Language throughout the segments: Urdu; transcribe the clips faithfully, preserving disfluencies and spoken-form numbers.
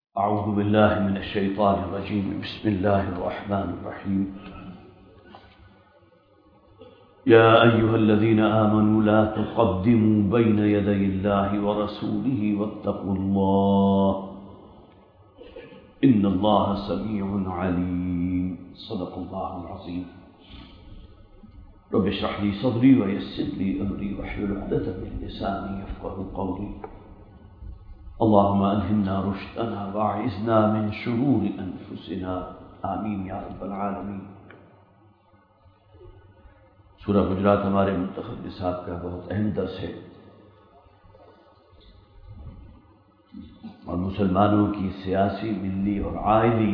أعوذ بالله من الشيطان الرجيم. بسم الله الرحمن الرحيم. يا أيها الذين آمنوا لا تقدموا بين يدي الله ورسوله واتقوا الله إن الله سميع عليم. صدق الله العظيم. رب اشرح لي صدري ويسر لي أمري واحلل عقدة من لساني يفقهوا قولي. اللهم ألهمنا رشدنا واعذنا من شرور أنفسنا آمین یا رب العالمین. سورہ حجرات ہمارے منتخب نصاب کا بہت اہم درس ہے اور مسلمانوں کی سیاسی، ملی اور عائلی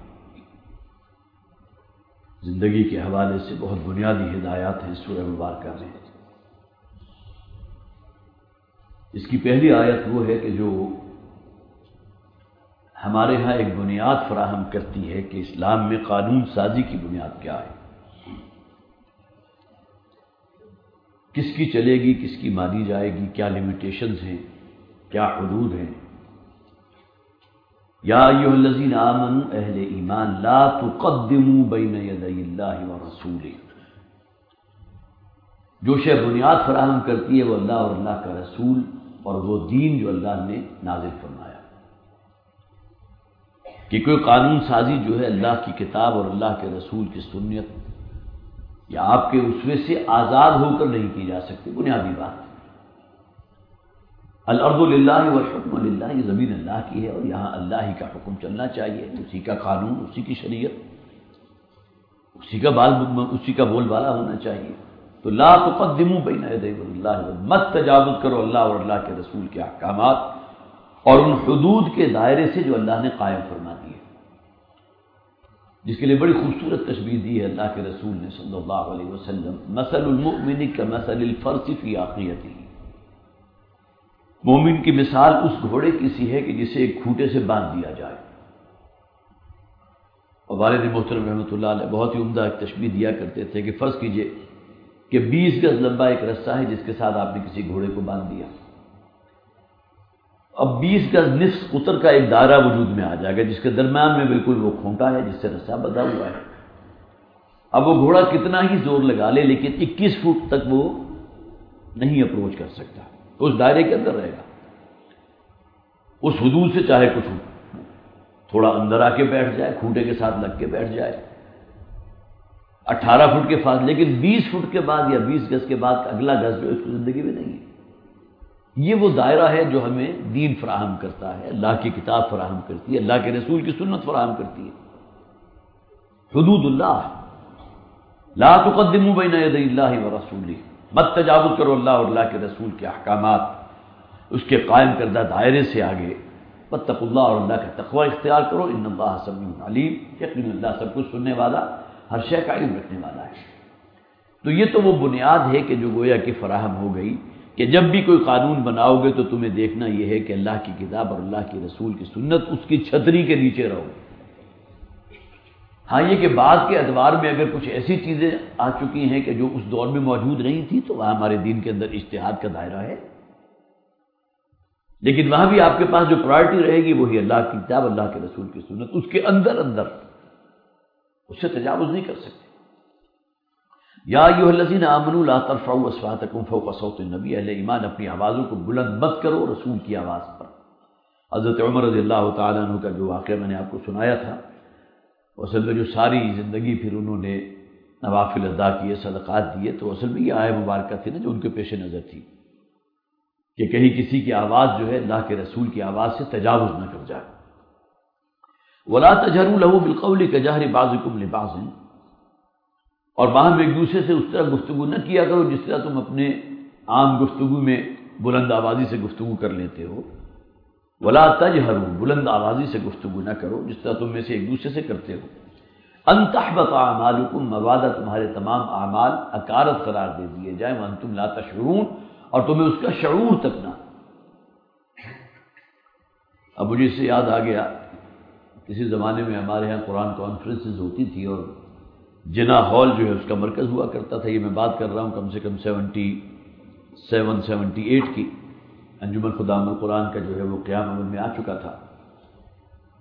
زندگی کے حوالے سے بہت بنیادی ہدایات ہیں سورہ مبارکہ میں. اس کی پہلی آیت وہ ہے کہ جو ہمارے ہاں ایک بنیاد فراہم کرتی ہے کہ اسلام میں قانون سازی کی بنیاد کیا ہے، کس کی چلے گی، کس کی مانی جائے گی، کیا لیمیٹیشنز ہیں، کیا حدود ہیں. یا ایھا الذین آمنوا، اہل ایمان، لا تقدموا بین یدی اللہ ورسولہ. جو شے بنیاد فراہم کرتی ہے وہ اللہ اور اللہ کا رسول اور وہ دین جو اللہ نے نازل فرمایا. کہ کوئی قانون سازی جو ہے اللہ کی کتاب اور اللہ کے رسول کی سنت یا آپ کے اسوے سے آزاد ہو کر نہیں کی جا سکتی. بنیادی بات الارض للہ والحکم للہ، یہ زمین اللہ کی ہے اور یہاں اللہ ہی کا حکم چلنا چاہیے، اسی کا قانون، اسی کی شریعت، اسی کا بال اسی کا بول بالا ہونا چاہیے. تو لا تقدموا بین یدی اللہ، مت تجاوز کرو اللہ اور اللہ کے رسول کے احکامات اور ان حدود کے دائرے سے جو اللہ نے قائم فرما دیے، جس کے لیے بڑی خوبصورت تشبیہ دی ہے اللہ کے رسول نے صلی اللہ علیہ وسلم. مثل المؤمن کمثل الفرس فی عاقیتہ. مومن کی مثال اس گھوڑے کی سی ہے کہ جسے ایک کھوٹے سے باندھ دیا جائے. اور والد محترم رحمۃ اللہ علیہ بہت ہی عمدہ ایک تشبیہ دیا کرتے تھے کہ فرض کیجئے کہ بیس گز لمبا ایک رستہ ہے جس کے ساتھ آپ نے کسی گھوڑے کو باندھ دیا. اب بیس گز نصف قطر کا ایک دائرہ وجود میں آ جائے گا جس کے درمیان میں بالکل وہ کھونٹا ہے جس سے رستہ بندھا ہوا ہے. اب وہ گھوڑا کتنا ہی زور لگا لے لیکن اکیس فٹ تک وہ نہیں اپروچ کر سکتا، اس دائرے کے اندر رہے گا. اس حدود سے چاہے کچھ تھوڑا اندر آ کے بیٹھ جائے، کھونٹے کے ساتھ لگ کے بیٹھ جائے اٹھارہ فٹ کے فاصلے، لیکن بیس فٹ کے بعد یا بیس گز کے بعد اگلا گز جو اس کی زندگی میں نہیں ہے. یہ وہ دائرہ ہے جو ہمیں دین فراہم کرتا ہے، اللہ کی کتاب فراہم کرتی ہے، اللہ کے رسول کی سنت فراہم کرتی ہے. حدود اللہ. لا تقدموا بین یدی اللہ ورسولہ، مت تجاوز کرو اللہ اور اللہ کے رسول کے احکامات، اس کے قائم کردہ دائرے سے آگے. واتقوا اللہ، اور اللہ کا تقوی اختیار کرو. ان اللہ سمیع علیم، یقینا اللہ سب کچھ سننے والا، ہر شے کا علم رکھنے والا ہے. تو یہ تو وہ بنیاد ہے کہ جو گویا کہ فراہم ہو گئی کہ جب بھی کوئی قانون بناؤ گے تو تمہیں دیکھنا یہ ہے کہ اللہ کی کتاب اور اللہ کے رسول کی سنت اس کی چھتری کے نیچے رہو. ہاں یہ کہ بعد کے ادوار میں اگر کچھ ایسی چیزیں آ چکی ہیں کہ جو اس دور میں موجود نہیں تھی تو وہاں ہمارے دین کے اندر اجتہاد کا دائرہ ہے، لیکن وہاں بھی آپ کے پاس جو پرائرٹی رہے گی وہی اللہ کی کتاب، اللہ کے رسول کی سنت. اس کے اندر اندر اس سے تجاوز نہیں کر سکتے. یا ایھا الذین آمنوا لا ترفعوا اصواتکم فوق صوت النبی. اہل ایمان اپنی آوازوں کو بلند مت کرو رسول کی آواز پر. حضرت عمر رضی اللہ تعالیٰ عنہ کا جو واقعہ میں نے آپ کو سنایا تھا، اصل میں جو ساری زندگی پھر انہوں نے نوافل ادا کیے، صدقات دیے، تو اصل میں یہ آیہ مبارکہ تھی نا جو ان کے پیش نظر تھی کہ کہیں کسی کی آواز جو ہے اللہ کے رسول کی آواز سے تجاوز نہ کر جائے. ولا تجهروا له بالقول كجهر بعضكم لبعض. اور باہم ایک دوسرے سے اس طرح گفتگو نہ کیا کرو جس طرح تم اپنے عام گفتگو میں بلند آوازی سے گفتگو کر لیتے ہو. ولا تجهروا، بلند آوازی سے گفتگو نہ کرو جس طرح تم میں سے ایک دوسرے سے کرتے ہو. ان تحبط اعمالکم، مبادا تمہارے تمام اعمال اکارت قرار دے دیے جائیں. وانتم لا تشعرون، اور تمہیں اس کا شعور تک نہ. اب مجھے اس سے یاد آ گیا، کسی زمانے میں ہمارے ہاں قرآن کانفرنسز ہوتی تھی اور جنا ہال جو ہے اس کا مرکز ہوا کرتا تھا. یہ میں بات کر رہا ہوں کم سے کم سیونٹی سیون سیونٹی ایٹ کی. انجمن خدام القرآن کا جو ہے وہ قیام عمل میں آ چکا تھا.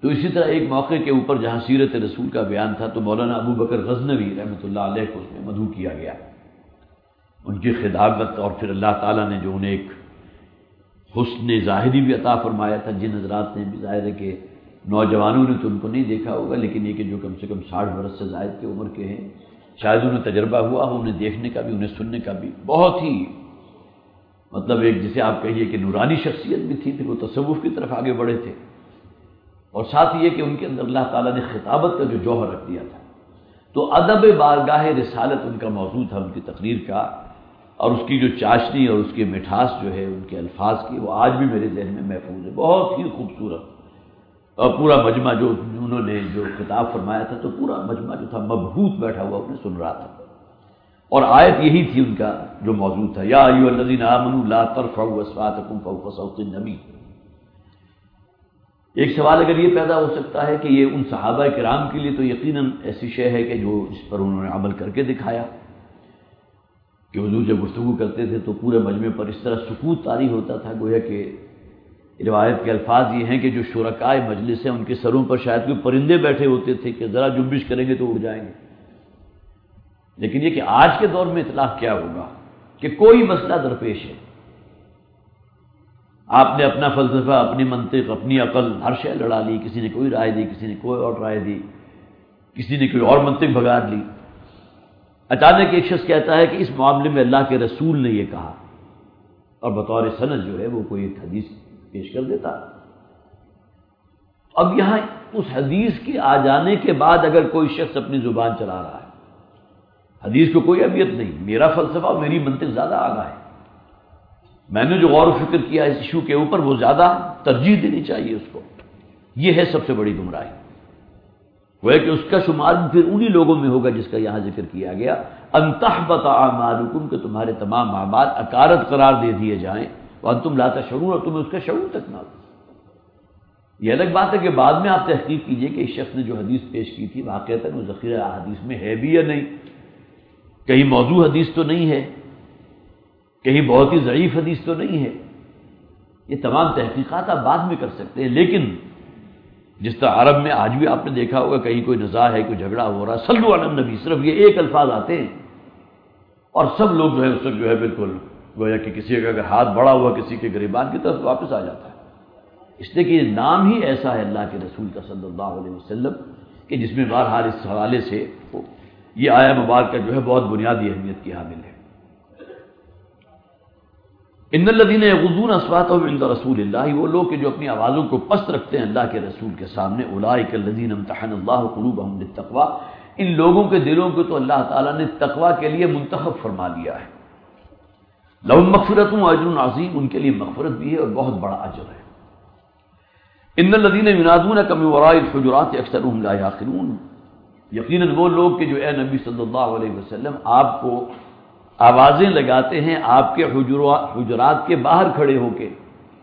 تو اسی طرح ایک موقع کے اوپر جہاں سیرت رسول کا بیان تھا تو مولانا ابو بکر غزنوی رحمۃ اللہ علیہ کو اس میں مدعو کیا گیا، ان کی خداوت، اور پھر اللہ تعالیٰ نے جو انہیں ایک حسن ظاہری بھی عطا فرمایا تھا، جن حضرات نے بھی، ظاہر ہے کہ نوجوانوں نے تو ان کو نہیں دیکھا ہوگا، لیکن یہ کہ جو کم سے کم ساٹھ برس سے زائد کی عمر کے ہیں، شاید انہیں تجربہ ہوا ہو انہیں دیکھنے کا بھی، انہیں سننے کا بھی، بہت ہی مطلب ایک جسے آپ کہیے کہ نورانی شخصیت بھی تھی، پھر وہ تصوف کی طرف آگے بڑھے تھے، اور ساتھ یہ کہ ان کے اندر اللہ تعالیٰ نے خطابت کا جو جوہر رکھ دیا تھا، تو ادب بارگاہ رسالت ان کا موضوع تھا، ان کی تقریر کا، اور اس کی جو چاشنی اور اس کی مٹھاس جو ہے ان کے الفاظ کی، وہ آج بھی میرے ذہن میں محفوظ ہے، بہت ہی خوبصورت، اور پورا مجمع جو انہوں نے جو خطاب فرمایا تھا تو پورا مجمع جو تھا مبہوت بیٹھا ہوا انہیں سن رہا تھا، اور آیت یہی تھی ان کا جو موضوع تھا، یا ایھا الذین آمنوا لا ترفعوا اصواتکم فوق صوت النبی۔ ایک سوال اگر یہ پیدا ہو سکتا ہے کہ یہ ان صحابہ کرام کے لیے تو یقیناً ایسی شے ہے کہ جو اس پر انہوں نے عمل کر کے دکھایا، کہ حضور جب گفتگو کرتے تھے تو پورے مجمع پر اس طرح سکوت طاری ہوتا تھا، گویا کہ روایت کے الفاظ یہ ہیں کہ جو شرکائے مجلس ہیں ان کے سروں پر شاید کوئی پرندے بیٹھے ہوتے تھے کہ ذرا جنبش کریں گے تو اڑ جائیں گے، لیکن یہ کہ آج کے دور میں اطلاق کیا ہوگا کہ کوئی مسئلہ درپیش ہے، آپ نے اپنا فلسفہ، اپنی منطق، اپنی عقل، ہر شے لڑا لی، کسی نے کوئی رائے دی، کسی نے کوئی اور رائے دی، کسی نے کوئی اور منطق بھگا لی، اچانک ایک شخص کہتا ہے کہ اس معاملے میں اللہ کے رسول نے یہ کہا، اور بطور سند جو ہے وہ کوئی ایک حدیث پیش کر دیتا۔ اب یہاں اس حدیث کے آ جانے کے بعد اگر کوئی شخص اپنی زبان چلا رہا ہے، حدیث کو کوئی اہمیت نہیں، میرا فلسفہ اور میری منطق زیادہ آگاہ ہے، میں نے جو غور و فکر کیا اس ایشو کے اوپر وہ زیادہ ترجیح دینی چاہیے اس کو، یہ ہے سب سے بڑی گمراہی۔ وہ ہے کہ اس کا شمار بھی پھر انہی لوگوں میں ہوگا جس کا یہاں ذکر کیا گیا، ان تحبط اعمالکم، کہ تمہارے تمام اعمال اکارت قرار دے دیے جائیں، وانتم لا تشعرون، اور تمہیں اس کا شعور تک نہ ہو۔ یہ الگ بات ہے کہ بعد میں آپ تحقیق کیجئے کہ اس شخص نے جو حدیث پیش کی تھی واقعتاً وہ ذخیرہ احادیث میں ہے بھی یا نہیں، کہیں موضوع حدیث تو نہیں ہے، کہیں بہت ہی ضعیف حدیث تو نہیں ہے، یہ تمام تحقیقات آپ بعد میں کر سکتے ہیں، لیکن جس طرح عرب میں آج بھی آپ نے دیکھا ہوگا کہیں کوئی نزاع ہے، کوئی جھگڑا ہو رہا ہے، صلو علی النبی، صرف یہ ایک الفاظ آتے ہیں اور سب لوگ جو ہے اس وقت جو ہے بالکل گویا کہ کسی کا اگر ہاتھ بڑا ہوا کسی کے گریبان کی طرف واپس آ جاتا ہے، اس لیے کہ یہ نام ہی ایسا ہے اللہ کے رسول کا صلی اللہ علیہ وسلم کہ جس میں بہرحال اس حوالے سے یہ آیہ مبارکہ جو ہے بہت بنیادی اہمیت کی حامل ہے۔ ان الذین یغضون اصواتهم عند رسول اللہ، وہ لوگ کہ جو اپنی آوازوں کو پست رکھتے ہیں اللہ کے رسول کے سامنے، اولئک الذین امتحن اللہ قلوبهم للتقوی، ان لوگوں کے دلوں کو تو اللہ تعالیٰ نے تقوی کے لیے منتخب فرما لیا ہے، لہم مغفرۃ واجر عظیم، ان کے لیے مغفرت بھی ہے اور بہت بڑا اجر ہے۔ ان الذین ینادونک من وراء الحجرات اکثرهم لا یعقلون، یقیناً وہ لوگ کہ جو اے نبی صلی اللہ علیہ وسلم آپ کو آوازیں لگاتے ہیں آپ کے حجرات کے باہر کھڑے ہو کے،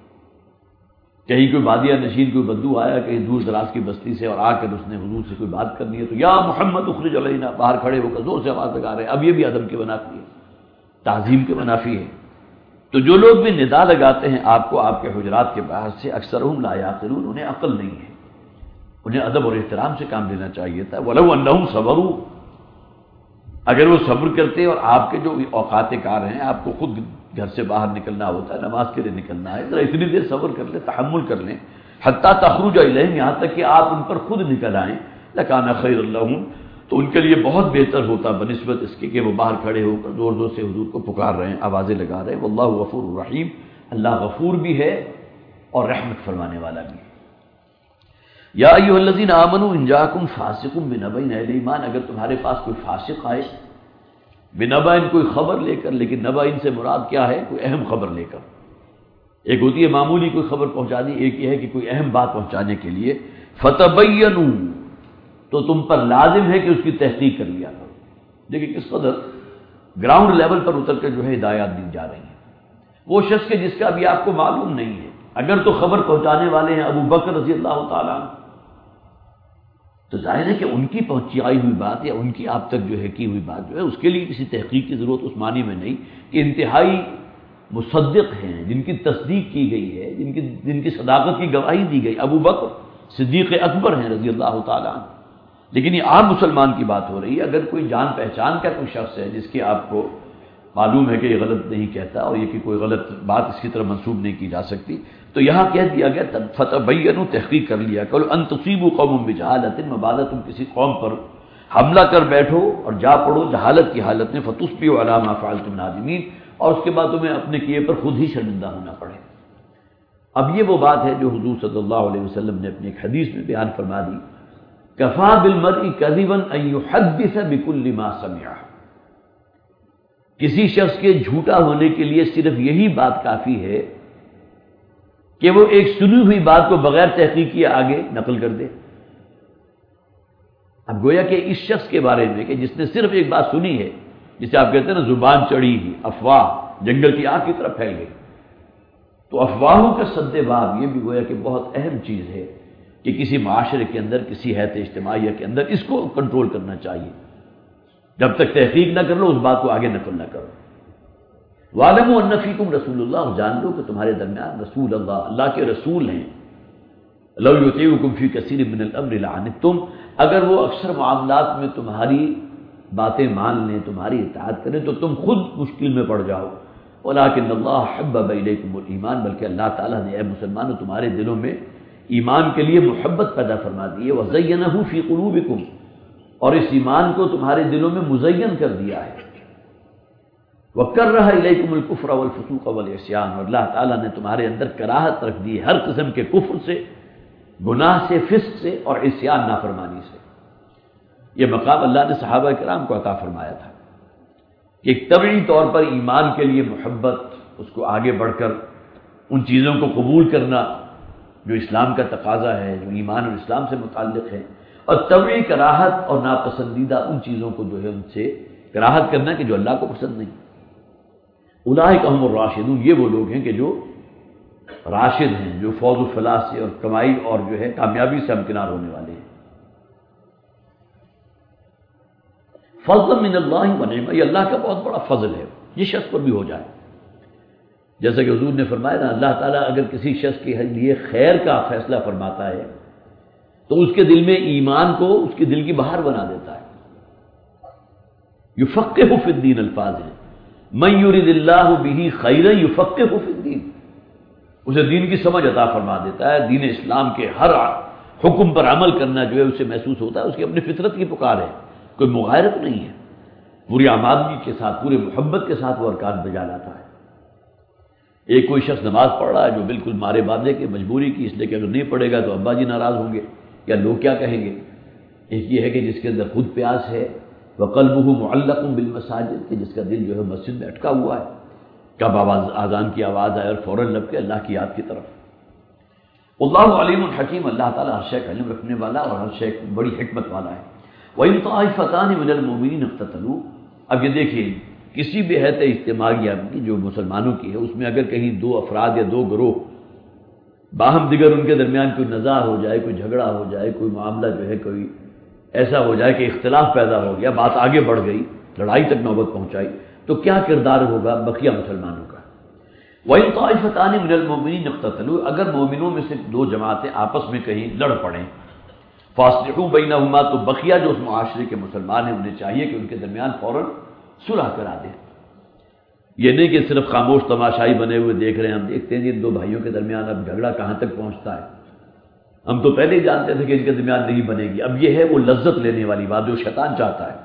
کہیں کوئی بادیہ نشین کوئی بدو آیا کہیں دور دراز کی بستی سے اور آ کر اس نے حضور سے کوئی بات کرنی ہے تو یا محمد اخرج علینا، باہر کھڑے ہو کر زور سے آواز لگا رہے ہیں، اب یہ بھی ادب کے منافی ہے، تعظیم کے منافی ہے۔ تو جو لوگ بھی ندا لگاتے ہیں آپ کو آپ کے حجرات کے باہر سے، اکثرهم لا یعقلون، انہیں عقل نہیں ہے، انہیں ادب اور احترام سے کام لینا چاہیے تھا۔ وَلَوْ أَنَّهُمْ صَبَرُوا، اگر وہ صبر کرتے اور آپ کے جو اوقات کار ہیں، آپ کو خود گھر سے باہر نکلنا ہوتا ہے، نماز کے لیے نکلنا ہے، ذرا اتنی دیر صبر کر لیں، تحمل کر لیں، حتیٰ تخرج الیہم، یہاں تک کہ آپ ان پر خود نکل آئیں، لکان خیر لہم، تو ان کے لیے بہت بہتر ہوتا بنسبت اس کے کہ وہ باہر کھڑے ہو کر زور زور سے حضور کو پکار رہے ہیں، آوازیں لگا رہے ہیں۔ واللہ غفور الرحیم، اللہ غفور بھی ہے اور رحمت فرمانے والا بھی ہے۔ یا ایھا الذین آمنوا ان جاءکم فاسق بنبأ، اہل ایمان اگر تمہارے پاس کوئی فاسق آئے، بنبأ کوئی خبر لے کر، لیکن نبأ ان سے مراد کیا ہے؟ کوئی اہم خبر لے کر، ایک ہوتی ہے معمولی کوئی خبر پہنچا دی، ایک یہ ہے کہ کوئی اہم بات پہنچانے کے لیے، فتبینوا، تو تم پر لازم ہے کہ اس کی تحقیق کر لیا کرو۔ دیکھیں کس قدر گراؤنڈ لیول پر اتر کر جو ہے ہدایات دی جا رہی ہیں۔ وہ شخص کے جس کا ابھی آپ کو معلوم نہیں ہے، اگر تو خبر پہنچانے والے ہیں ابو بکر رضی اللہ تعالیٰ عنہ، تو ظاہر ہے کہ ان کی پہنچی آئی ہوئی بات یا ان کی آپ تک جو ہے کی ہوئی بات جو ہے اس کے لیے کسی تحقیق کی ضرورت اس معنی میں نہیں کہ انتہائی مصدق ہیں، جن کی تصدیق کی گئی ہے، جن کی جن کی صداقت کی گواہی دی گئی، ابو بکر صدیق اکبر ہیں رضی اللہ تعالیٰ عنہ، لیکن یہ عام مسلمان کی بات ہو رہی ہے۔ اگر کوئی جان پہچان کا کوئی شخص ہے جس کی آپ کو معلوم ہے کہ یہ غلط نہیں کہتا اور یہ کہ کوئی غلط بات اس کی طرف منسوب نہیں کی جا سکتی، تو یہاں کہہ دیا گیا فتبینوا، تحقیق کر لیا کرو، ان تصیبوا قوم بجہالۃ، مبادہ تم کسی قوم پر حملہ کر بیٹھو اور جا پڑو جہالت کی حالت میں، فتصبحوا علی ما فعلتم نادمین، اور اس کے بعد تمہیں اپنے کیے پر خود ہی شرمندہ ہونا پڑے۔ اب یہ وہ بات ہے جو حضور صلی اللہ علیہ وسلم نے اپنی ایک حدیث میں بیان فرما دی، کفا بالمرء کذبا ان یحدث بکل ما سمع، کسی شخص کے جھوٹا ہونے کے لیے صرف یہی بات کافی ہے کہ وہ ایک سنی ہوئی بات کو بغیر تحقیق کیے آگے نقل کر دے۔ اب گویا کہ اس شخص کے بارے میں کہ جس نے صرف ایک بات سنی ہے، جسے آپ کہتے ہیں نا زبان چڑھی ہوئی، افواہ جنگل کی آگ کی طرف پھیل گئی، تو افواہوں کا سد باب یہ بھی گویا کہ بہت اہم چیز ہے کہ کسی معاشرے کے اندر، کسی حیات اجتماعیہ کے اندر اس کو کنٹرول کرنا چاہیے۔ جب تک تحقیق نہ کر لو اس بات کو آگے نقل نہ کرو۔ وَاعْلَمُوا أَنَّ فِيكُمْ رَسُولَ اللَّهِ، جان لو کہ تمہارے درمیان رسول اللہ، اللہ کے رسول ہیں۔ لَوْ يُطِيعُكُمْ فِي كَثِيرٍ مِّنَ الْأَمْرِ لَعَنِتُّمْ، اگر وہ اکثر معاملات میں تمہاری باتیں مان لیں، تمہاری اطاعت کریں تو تم خود مشکل میں پڑ جاؤ۔ وَلَٰكِنَّ اللَّهَ حَبَّبَ إِلَيْكُمُ الْإِيمَانَ، بلکہ اللہ تعالیٰ نے اے مسلمانوں تمہارے دلوں میں ایمان کے لیے محبت پیدا فرما دی ہے، وَزَيَّنَهُ فِي قُلُوبِكُمْ، اور اس ایمان کو تمہارے دلوں میں مزین کر دیا ہے، وَكَرَّهَ إِلَيْكُمُ الْكُفْرَ وَالْفُسُوقَ وَالْعِصْيَانَ، اور اللہ تعالیٰ نے تمہارے اندر کراہت رکھ دی ہے ہر قسم کے کفر سے، گناہ سے، فسق سے اور عصیان نافرمانی سے۔ یہ مقام اللہ نے صحابہ کرام کو عطا فرمایا تھا کہ ایک طبعی طور پر ایمان کے لیے محبت، اس کو آگے بڑھ کر ان چیزوں کو قبول کرنا جو اسلام کا تقاضا ہے، جو ایمان اور اسلام سے متعلق ہے، اور طبعی کراہت اور ناپسندیدہ ان چیزوں کو جو ہے ان سے کراہت کرنا کہ جو اللہ کو پسند نہیں۔ اولئک هم الراشدون، یہ وہ لوگ ہیں کہ جو راشد ہیں، جو فوز و فلاح سے اور کمائی اور جو ہے کامیابی سے ہمکنار ہونے والے ہیں۔ فضل من اللہ ونعمہ، یہ اللہ کا بہت بڑا فضل ہے، یہ شخص پر بھی ہو جائے۔ جیسا کہ حضور نے فرمایا نا، اللہ تعالیٰ اگر کسی شخص کے لیے خیر کا فیصلہ فرماتا ہے تو اس کے دل میں ایمان کو اس کے دل کی بہار بنا دیتا ہے۔ یفقہہ فی الدین الفاظ ہیں، من یرد اللہ بہ خیرا یفقہہ فی الدین، اسے دین کی سمجھ عطا فرما دیتا ہے۔ دین اسلام کے ہر حکم پر عمل کرنا جو ہے اسے محسوس ہوتا ہے، اس کی اپنی فطرت کی پکار ہے، کوئی مغایرت نہیں ہے، پوری آمادگی کے ساتھ، پورے محبت کے ساتھ وہ ارکان بجا لاتا ہے۔ ایک کوئی شخص نماز پڑھ رہا ہے جو بالکل مارے باندھے کے مجبوری کی، اس لیے کہ اگر نہیں پڑھے گا تو ابا جی ناراض ہوں گے یا لوگ کیا کہیں گے۔ ایک یہ ہے کہ جس کے اندر خود پیاس ہے، وَقَلْبُهُ مُعَلَّقٌ بِالْمَسَاجِدِ، کہ جس کا دل جو ہے مسجد میں اٹکا ہوا ہے، کب آواز آذان کی آواز آئے اور فوراً لب کے اللہ کی یاد کی طرف۔ اللہ علیم الحکیم، اللہ تعالیٰ ہر شے کا علم رکھنے والا اور ہر شے بڑی حکمت والا ہے۔ وَإِن طَائِفَتَانِ مِنَ الْمُؤْمِنِينَ اقْتَتَلُوا، اب یہ دیکھیے کسی بھی حیت اجتماعیہ کی جو مسلمانوں کی ہے، اس میں اگر کہیں دو افراد یا دو گروہ باہم دیگر ان کے درمیان کوئی نزاع ہو جائے، کوئی جھگڑا ہو جائے، کوئی معاملہ جو ہے کوئی ایسا ہو جائے کہ اختلاف پیدا ہو گیا، بات آگے بڑھ گئی، لڑائی تک نوبت پہنچائی، تو کیا کردار ہوگا بقیہ مسلمانوں کا؟ وَإِن طَائِفَتَانِ مِنَ الْمُؤْمِنِينَ اقْتَتَلُوا، اگر مومنوں میں سے دو جماعتیں آپس میں کہیں لڑ پڑیں، فَأَصْلِحُوا بَيْنَهُمَا، تو بقیہ جو اس معاشرے کے مسلمان ہیں انہیں چاہیے کہ ان کے درمیان فوراً صلح کرا دیں۔ یہ نہیں کہ صرف خاموش تماشائی بنے ہوئے دیکھ رہے ہیں، ہم دیکھتے ہیں ان دو بھائیوں کے درمیان اب جھگڑا کہاں تک پہنچتا ہے، ہم تو پہلے ہی جانتے تھے کہ ان کے درمیان نہیں بنے گی، اب یہ ہے وہ لذت لینے والی بات جو شیطان چاہتا ہے۔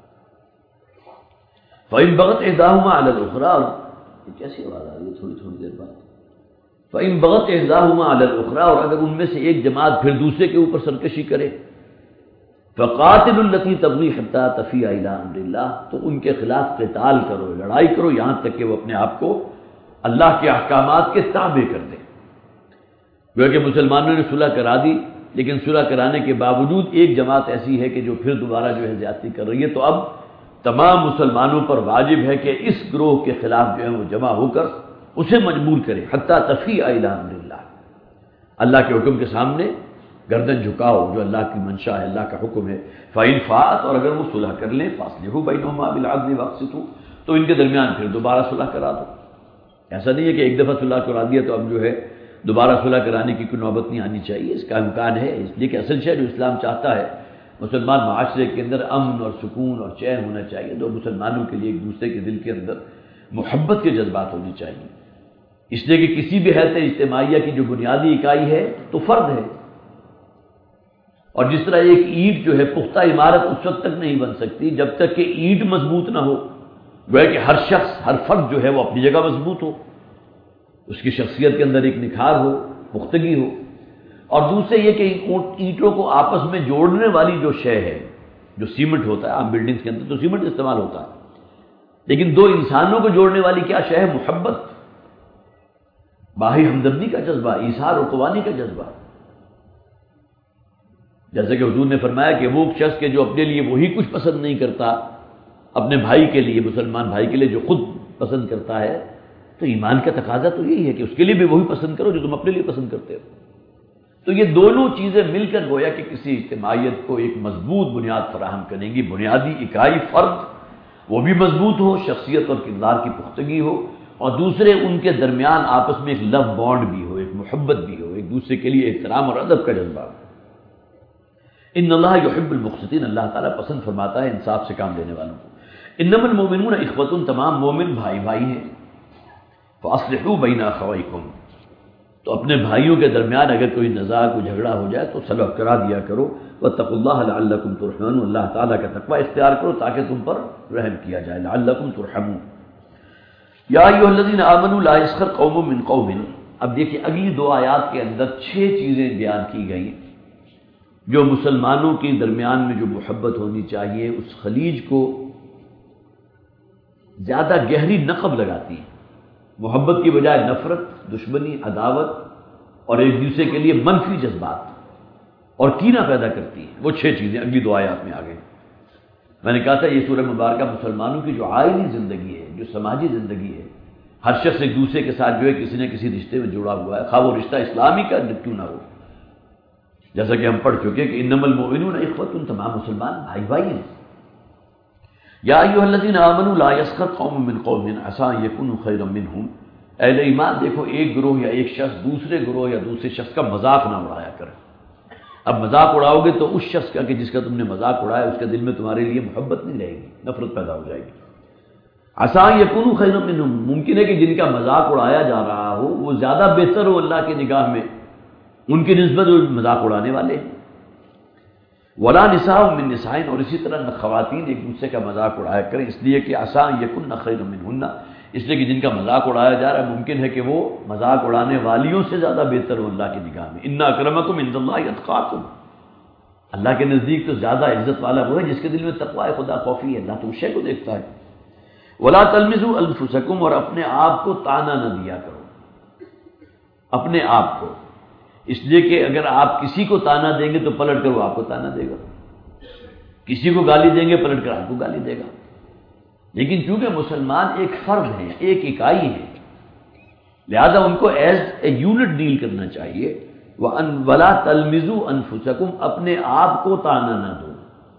فَإِن بَغَتْ إِحْدَاهُمَا عَلَى الْأُخْرَىٰ، یہ کیسی آواز آ رہی ہے تھوڑی تھوڑی دیر بعد؟ فَإِن بَغَتْ إِحْدَاهُمَا عَلَى الْأُخْرَىٰ، اور اگر ان میں سے ایک جماعت پھر دوسرے کے اوپر سرکشی کرے، فَقَاتِلُوا الَّتِي تَبْغِي حَتَّىٰ تَفِيءَ إِلَىٰ أَمْرِ اللَّهِ، تو ان کے خلاف قتال کرو، لڑائی کرو، یہاں تک کہ وہ اپنے آپ کو اللہ کے احکامات کے تابع کر دیں۔ گویا کہ مسلمانوں نے صلح کرا دی، لیکن صلح کرانے کے باوجود ایک جماعت ایسی ہے کہ جو پھر دوبارہ جو ہے زیادتی کر رہی ہے، تو اب تمام مسلمانوں پر واجب ہے کہ اس گروہ کے خلاف جو ہے وہ جمع ہو کر اسے مجبور کرے، حتیٰ تفیء الی امر اللہ، اللہ کے حکم کے سامنے گردن جھکاؤ، جو اللہ کی منشا ہے، اللہ کا حکم ہے۔ فَإِن فَاءَتْ، اور اگر وہ صلح کر لیں، فَأَصْلِحُوا بَيْنَهُمَا بِالْعَدْلِ وَأَقْسِطُوا، تو ان کے درمیان پھر دوبارہ صلح کرا دو۔ ایسا نہیں ہے کہ ایک دفعہ صلح کرا دیا تو اب جو ہے دوبارہ صلح کرانے کی کوئی نوبت نہیں آنی چاہیے، اس کا امکان ہے، اس لیے کہ اصل شے جو اسلام چاہتا ہے مسلمان معاشرے کے اندر امن اور سکون اور چین ہونا چاہیے، دو مسلمانوں کے لیے ایک دوسرے کے دل کے اندر محبت کے جذبات ہونی چاہیے، اس لیے کہ کسی بھی حیثیت اجتماعیہ کی جو بنیادی اکائی ہے تو فرد ہے، اور جس طرح ایک اینٹ جو ہے پختہ عمارت اس وقت تک نہیں بن سکتی جب تک کہ اینٹ مضبوط نہ ہو، گویا کہ ہر شخص ہر فرد جو ہے وہ اپنی جگہ مضبوط ہو، اس کی شخصیت کے اندر ایک نکھار ہو، پختگی ہو، اور دوسرے یہ کہ اینٹوں کو آپس میں جوڑنے والی جو شے ہے، جو سیمنٹ ہوتا ہے، عام بلڈنگز کے اندر تو سیمنٹ استعمال ہوتا ہے، لیکن دو انسانوں کو جوڑنے والی کیا شے ہے؟ محبت، باہی ہمدردی کا جذبہ، ایثار اور قربانی کا جذبہ۔ جیسے کہ حضور نے فرمایا کہ وہ شخص کے جو اپنے لیے وہی کچھ پسند نہیں کرتا، اپنے بھائی کے لیے، مسلمان بھائی کے لیے جو خود پسند کرتا ہے، تو ایمان کا تقاضا تو یہی ہے کہ اس کے لیے بھی وہی پسند کرو جو تم اپنے لیے پسند کرتے ہو۔ تو یہ دونوں چیزیں مل کر گویا کہ کسی اجتماعیت کو ایک مضبوط بنیاد فراہم کریں گی، بنیادی اکائی فرد وہ بھی مضبوط ہو، شخصیت اور کردار کی پختگی ہو، اور دوسرے ان کے درمیان آپس میں ایک لو بانڈ بھی ہو، ایک محبت بھی ہو، ایک دوسرے کے لیے احترام اور ادب کا جذبہ ہو۔ ان اللہ یحب المقسطین، اللہ تعالیٰ پسند فرماتا ہے انصاف سے کام لینے والوں کو۔ انما المؤمنون اخوۃ، تمام مومن بھائی بھائی ہیں۔ فاصلحوا بین اخویکم، تو اپنے بھائیوں کے درمیان اگر کوئی نزاع کوئی جھگڑا ہو جائے تو صلح کرا دیا کرو۔ واتقوا اللہ لعلکم ترحمون، اللہ تعالیٰ کا تقوی اختیار کرو تاکہ تم پر رحم کیا جائے، لعلکم ترحمون۔ یا ایھا الذین آمنوا لا یسخر قوم من قوم، اب دیکھیے اگلی دو آیات کے اندر چھ چیزیں بیان کی گئی جو مسلمانوں کے درمیان میں جو محبت ہونی چاہیے اس خلیج کو زیادہ گہری نقب لگاتی ہے، محبت کی بجائے نفرت، دشمنی، عداوت اور ایک دوسرے کے لیے منفی جذبات اور کینہ پیدا کرتی ہے۔ وہ چھ چیزیں اگلی دو آیات میں آ گئی۔ میں نے کہا تھا یہ سورہ مبارکہ مسلمانوں کی جو آئینی زندگی ہے، جو سماجی زندگی ہے، ہر شخص ایک دوسرے کے ساتھ جو ہے کسی نہ کسی رشتے میں جڑا ہوا ہے، خواہ وہ رشتہ اسلامی کا کیوں نہ ہو، جیسا کہ ہم پڑھ چکے کہ انما المؤمنون اخوۃ، تمام مسلمان بھائی بھائی ہیں۔ یا ایھا الذین آمنوا لا یسخر قوم من قوم عسى ان یکونوا خیرا منهم، اہل ایمان دیکھو ایک گروہ یا ایک شخص دوسرے گروہ یا دوسرے شخص کا مذاق نہ اڑایا کرے۔ اب مذاق اڑاؤ گے تو اس شخص کا کہ جس کا تم نے مذاق اڑایا اس کے دل میں تمہارے لیے محبت نہیں رہے گی، نفرت پیدا ہو جائے گی۔ عسى ان یکونوا خیرا منهم، ممکن ہے کہ جن کا مذاق اڑایا جا رہا ہو وہ زیادہ بہتر ہو اللہ کی نگاہ میں، ان کی نسبت مذاق اڑانے والے ہیں۔ ولا نساء من نساء، اور اسی طرح نہ خواتین ایک دوسرے کا مذاق اڑایا کریں، اس لیے کہ عسى ان یکن خیرا منهن، اس لیے کہ جن کا مذاق اڑایا جا رہا ہے ممکن ہے کہ وہ مذاق اڑانے والیوں سے زیادہ بہتر ہو اللہ کی نگاہ میں۔ ان اکرمکم عند اللہ اتقاکم، اللہ کے نزدیک تو زیادہ عزت والا وہ ہے جس کے دل میں تقوی خدا خوفی ہے، اللہ تو اس شے کو دیکھتا ہے۔ ولا تلمزوا انفسکم، اور اپنے آپ کو تانا نہ دیا کرو، اپنے آپ کو، اس لیے کہ اگر آپ کسی کو تانا دیں گے تو پلٹ کر وہ آپ کو تانا دے گا، کسی کو گالی دیں گے پلٹ کر آپ کو گالی دے گا۔ لیکن چونکہ مسلمان ایک فرد ہیں، ایک اکائی ہے، لہذا ان کو ایز اے یونٹ ڈیل کرنا چاہیے۔ وَلَا تَلْمِزُوا أَنفُسَكُمْ، اپنے آپ کو تانا نہ دو،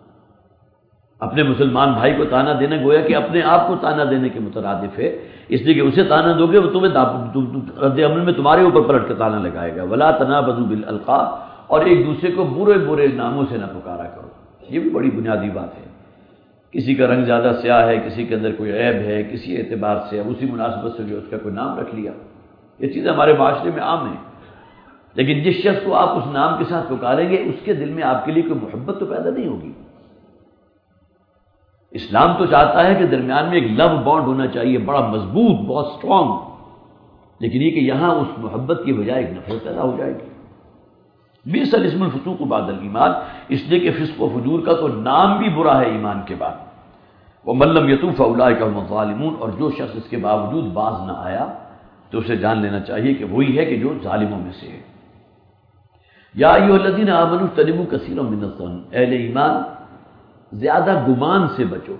اپنے مسلمان بھائی کو تانا دینا گویا کہ اپنے آپ کو تانا دینے کے مترادف ہے، اس لیے کہ اسے تانا دو گے وہ تمہیں رد عمل میں تمہارے اوپر پلٹ کے تانا لگائے گا۔ وَلَا تَنَابَزُوا بِالْأَلْقَابِ، اور ایک دوسرے کو برے برے ناموں سے نہ پکارا کرو، یہ بھی بڑی بنیادی بات ہے۔ کسی کا رنگ زیادہ سیاہ ہے، کسی کے اندر کوئی عیب ہے، کسی اعتبار سے اب اسی مناسبت سے جو اس کا کوئی نام رکھ لیا، یہ چیزیں ہمارے معاشرے میں عام ہیں، لیکن جس شخص کو آپ اس نام کے ساتھ پکاریں گے اس کے دل میں آپ کے لیے کوئی محبت تو پیدا نہیں ہوگی۔ اسلام تو چاہتا ہے کہ درمیان میں ایک لو بانڈ ہونا چاہیے، بڑا مضبوط، بہت اسٹرانگ، لیکن یہ کہ یہاں اس محبت کی بجائے ایک نفرت پیدا ہو جائے گی۔ بئس الاسم الفسوق بعد الایمان، اس لیے کہ فسق و فجور کا تو نام بھی برا ہے ایمان کے بعد۔ ومن لم یتوب فاولئک هم الظالمون، اور جو شخص اس کے باوجود باز نہ آیا تو اسے جان لینا چاہیے کہ وہی ہے کہ جو ظالموں میں سے ہے۔ یا ایھا الذین آمنوا اجتنبوا کثیرا من الظن، اہل ایمان زیادہ گمان سے بچو۔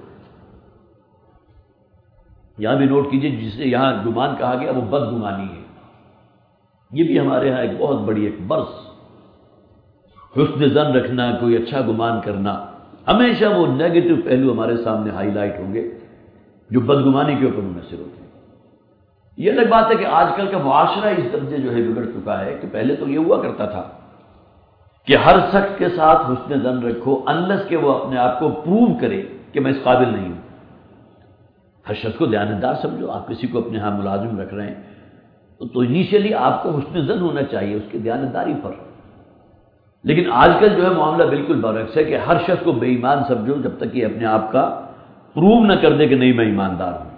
یہاں بھی نوٹ کیجئے جسے یہاں گمان کہا گیا وہ بد گمانی ہے، یہ بھی ہمارے ہاں ایک بہت بڑی ایک برس، حسن ظن رکھنا، کوئی اچھا گمان کرنا، ہمیشہ وہ نیگیٹو پہلو ہمارے سامنے ہائی لائٹ ہوں گے جو بدگمانی کے اوپر منحصر ہوتے ہیں۔ یہ الگ بات ہے کہ آج کل کا معاشرہ اس درجے جو ہے بگڑ چکا ہے کہ پہلے تو یہ ہوا کرتا تھا کہ ہر شخص کے ساتھ حسن ظن رکھو انلس کہ وہ اپنے آپ کو پروو کرے کہ میں اس قابل نہیں ہوں۔ ہر شخص کو دیانتدار سمجھو، آپ کسی کو اپنے ہاں ملازم رکھ رہے ہیں تو انیشیلی آپ کو حسن ظن ہونا چاہیے اس کی دیانتداری پر، لیکن آج کل جو ہے معاملہ بالکل برعکس ہے کہ ہر شخص کو بے ایمان سمجھو جب تک کہ اپنے آپ کا پروو نہ کر دے کہ نہیں میں ایماندار ہوں۔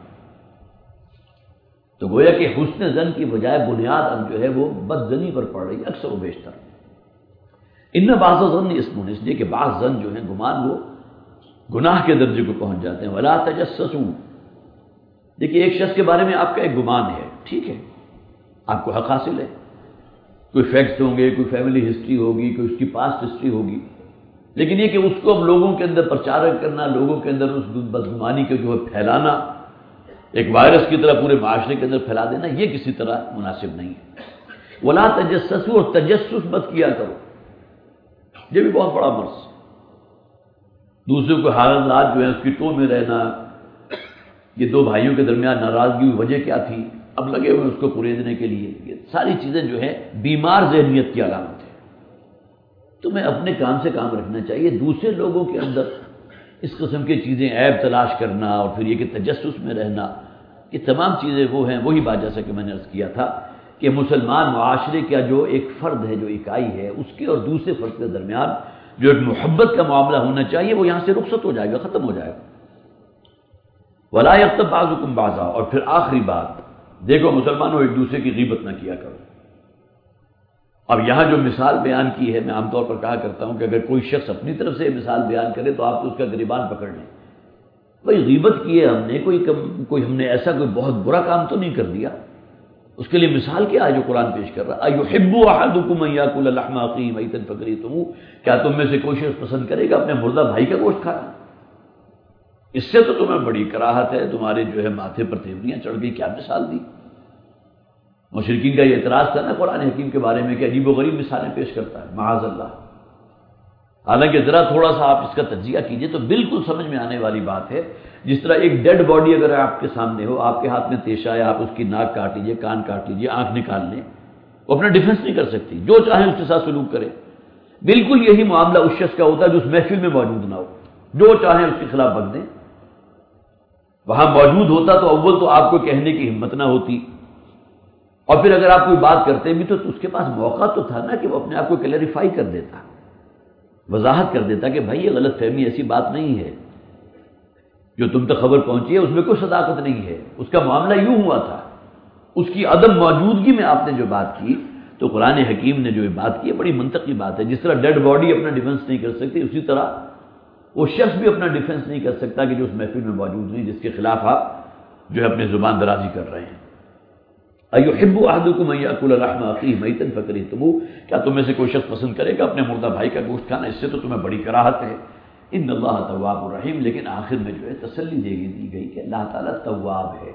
تو گویا کہ حسن ظن کی بجائے بنیاد اب جو ہے وہ بد ظنی پر پڑ رہی ہے اکثر و بیشتر۔ ان بعض ظن اسم، اس لیے کہ بعض ظن جو ہیں گمان وہ گناہ کے درجے کو پہنچ جاتے ہیں۔ ولا تجسسوا، دیکھیے ایک شخص کے بارے میں آپ کا ایک گمان ہے، ٹھیک ہے، آپ کو حق حاصل ہے، کوئی فیکٹس ہوں گے، کوئی فیملی ہسٹری ہوگی، کوئی اس کی پاسٹ ہسٹری ہوگی، لیکن یہ کہ اس کو اب لوگوں کے اندر پرچارک کرنا، لوگوں کے اندر اس بدگمانی کو جو ہے پھیلانا، ایک وائرس کی طرح پورے معاشرے کے اندر پھیلا دینا، یہ کسی طرح مناسب نہیں ہے۔ ولا تجسسوا، اور تجسس مت کیا کرو، یہ بھی بہت بڑا مرض۔ دوسروں کو حالات جو ہے اس کی ٹو میں رہنا، یہ دو بھائیوں کے درمیان ناراضگی ہوئی، وجہ کیا تھی، اب لگے ہوئے اس کو پریدنے کے لیے، یہ ساری چیزیں جو ہے بیمار ذہنیت کی علامت ہے۔ تمہیں اپنے کام سے کام رکھنا چاہیے، دوسرے لوگوں کے اندر اس قسم کی چیزیں عیب تلاش کرنا اور پھر یہ کہ تجسس میں رہنا، یہ تمام چیزیں وہ ہیں، وہی بات جیسا کہ میں نے عرض کیا تھا کہ مسلمان معاشرے کا جو ایک فرد ہے، جو اکائی ہے، اس کے اور دوسرے فرد کے درمیان جو ایک محبت کا معاملہ ہونا چاہیے وہ یہاں سے رخصت ہو جائے گا، ختم ہو جائے گا۔ ولا یغتب بعضکم بعضا، اور پھر آخری بات دیکھو مسلمانوں ایک دوسرے کی غیبت نہ کیا کرو۔ اب یہاں جو مثال بیان کی ہے، میں عام طور پر کہا کرتا ہوں کہ اگر کوئی شخص اپنی طرف سے مثال بیان کرے تو آپ تو اس کا گریبان پکڑ لیں، بھائی غیبت کی ہے ہم نے، کوئی کم کوئی ہم نے ایسا کوئی بہت برا کام تو نہیں کر دیا، اس کے لیے مثال کیا ہے جو قرآن پیش کر رہا ہے؟ ایحب احدکم ان یاکل لحم اخیہ میتا فکریہتموہ، کیا تم میں سے کوئی شخص پسند کرے گا اپنے مردہ بھائی کا گوشت کھانا؟ اس سے تو تمہیں بڑی کراہت ہے، تمہارے جو ہے ماتھے پر تیوریاں چڑھ گئی، کیا مثال دی؟ مشرکین کا یہ اعتراض تھا نا قرآن حکیم کے بارے میں کہ عجیب و غریب مثالیں پیش کرتا ہے، معاذ اللہ۔ حالانکہ ذرا تھوڑا سا آپ اس کا تجزیہ کیجئے تو بالکل سمجھ میں آنے والی بات ہے۔ جس طرح ایک ڈیڈ باڈی اگر آپ کے سامنے ہو، آپ کے ہاتھ میں تیشہ ہے، آپ اس کی ناک کاٹ لیجیے، کان کاٹ لیجیے، آنکھ نکال لیں، وہ اپنا ڈیفنس نہیں کر سکتی، جو چاہے اس کے ساتھ سلوک کرے۔ بالکل یہی معاملہ اس شخص کا ہوتا ہے جو اس محفل میں موجود نہ ہو، جو چاہے اس کے خلاف بک دیں۔ وہاں موجود ہوتا تو اول تو آپ کو کہنے کی ہمت نہ ہوتی، اور پھر اگر آپ کوئی بات کرتے بھی تو اس کے پاس موقع تو تھا نا کہ وہ اپنے آپ کو کلیریفائی کر دیتا، وضاحت کر دیتا کہ بھائی یہ غلط فہمی، ایسی بات نہیں ہے، جو تم تک خبر پہنچی ہے اس میں کوئی صداقت نہیں ہے، اس کا معاملہ یوں ہوا تھا۔ اس کی عدم موجودگی میں آپ نے جو بات کی تو قرآن حکیم نے جو بات کی ہے بڑی منطقی بات ہے۔ جس طرح ڈیڈ باڈی اپنا ڈیفنس نہیں کر سکتی، اسی طرح وہ شخص بھی اپنا ڈیفنس نہیں کر سکتا کہ جو اس محفل میں موجود نہیں، جس کے خلاف آپ جو ہے اپنی زبان درازی کر رہے ہیں۔ ایحب احدکم ان یاکل لحم اخیہ میتا فکریہتموہ، کیا تم میں سے کوئی شخص پسند کرے گا اپنے مردہ بھائی کا گوشت کھانا؟ اس سے تو تمہیں بڑی کراہت ہے۔ ان اللہ تواب الرحیم، لیکن آخر میں جو ہے تسلی دے دی گئی کہ اللہ تعالیٰ تواب ہے،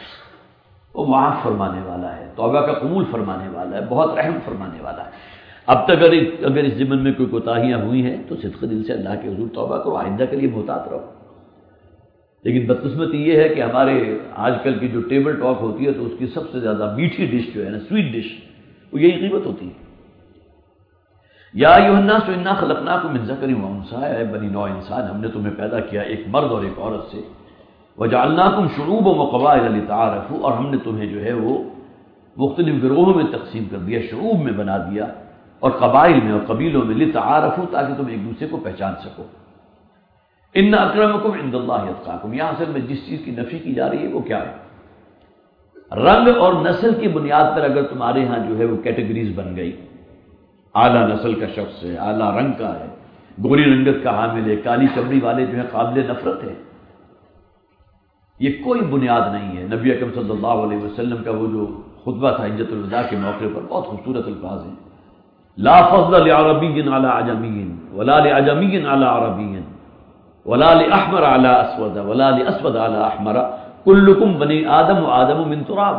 وہ معاف فرمانے والا ہے، توبہ کا قبول فرمانے والا ہے، بہت رحم فرمانے والا ہے۔ اب تک اگر اگر اس ضمن میں کوئی کوتاہیاں ہوئی ہیں تو صدق دل سے اللہ کے حضور توبہ کرو، آئندہ کے لیے محتاط رہو۔ لیکن بدقسمتی یہ ہے کہ ہمارے آج کل کی جو ٹیبل ٹاک ہوتی ہے تو اس کی سب سے زیادہ میٹھی ڈش جو ہے نا، سویٹ ڈش، وہ یہی غیبت ہوتی ہے۔ یا ایھا الناس انا خلقناکم من ذکر و انثی، اے بنی نوع انسان، ہم نے تمہیں پیدا کیا ایک مرد اور ایک عورت سے، وجعلناکم شعوبا وقبائل لتعارفوا، اور ہم نے تمہیں جو ہے وہ مختلف گروہوں میں تقسیم کر دیا، شعوب میں بنا دیا اور قبائل میں اور قبیلوں میں، لتعارفوا تاکہ تم ایک دوسرے کو پہچان سکو۔ ان اکرمکم عند اللہ اتقاکم، یہاں اصل میں جس چیز کی نفی کی جا رہی ہے وہ کیا ہے؟ رنگ اور نسل کی بنیاد پر اگر تمہارے ہاں جو ہے وہ کیٹیگریز بن گئی، اعلیٰ نسل کا شخص ہے، اعلیٰ رنگ کا ہے، گوری رنگت کا حامل ہے، کالی چمڑی والے جو ہے قابل نفرت ہے، یہ کوئی بنیاد نہیں ہے۔ نبی اکرم صلی اللہ علیہ وسلم کا وہ جو خطبہ تھا حجۃ الوداع کے موقع پر، بہت خوبصورت الفاظ ہیں، لا فضل لعربی علی عجمی ولا لعجمی علی عربی ولا لأحمر علی اسود ولا لأسود علی احمر کلکم بنی آدم و آدم من تراب۔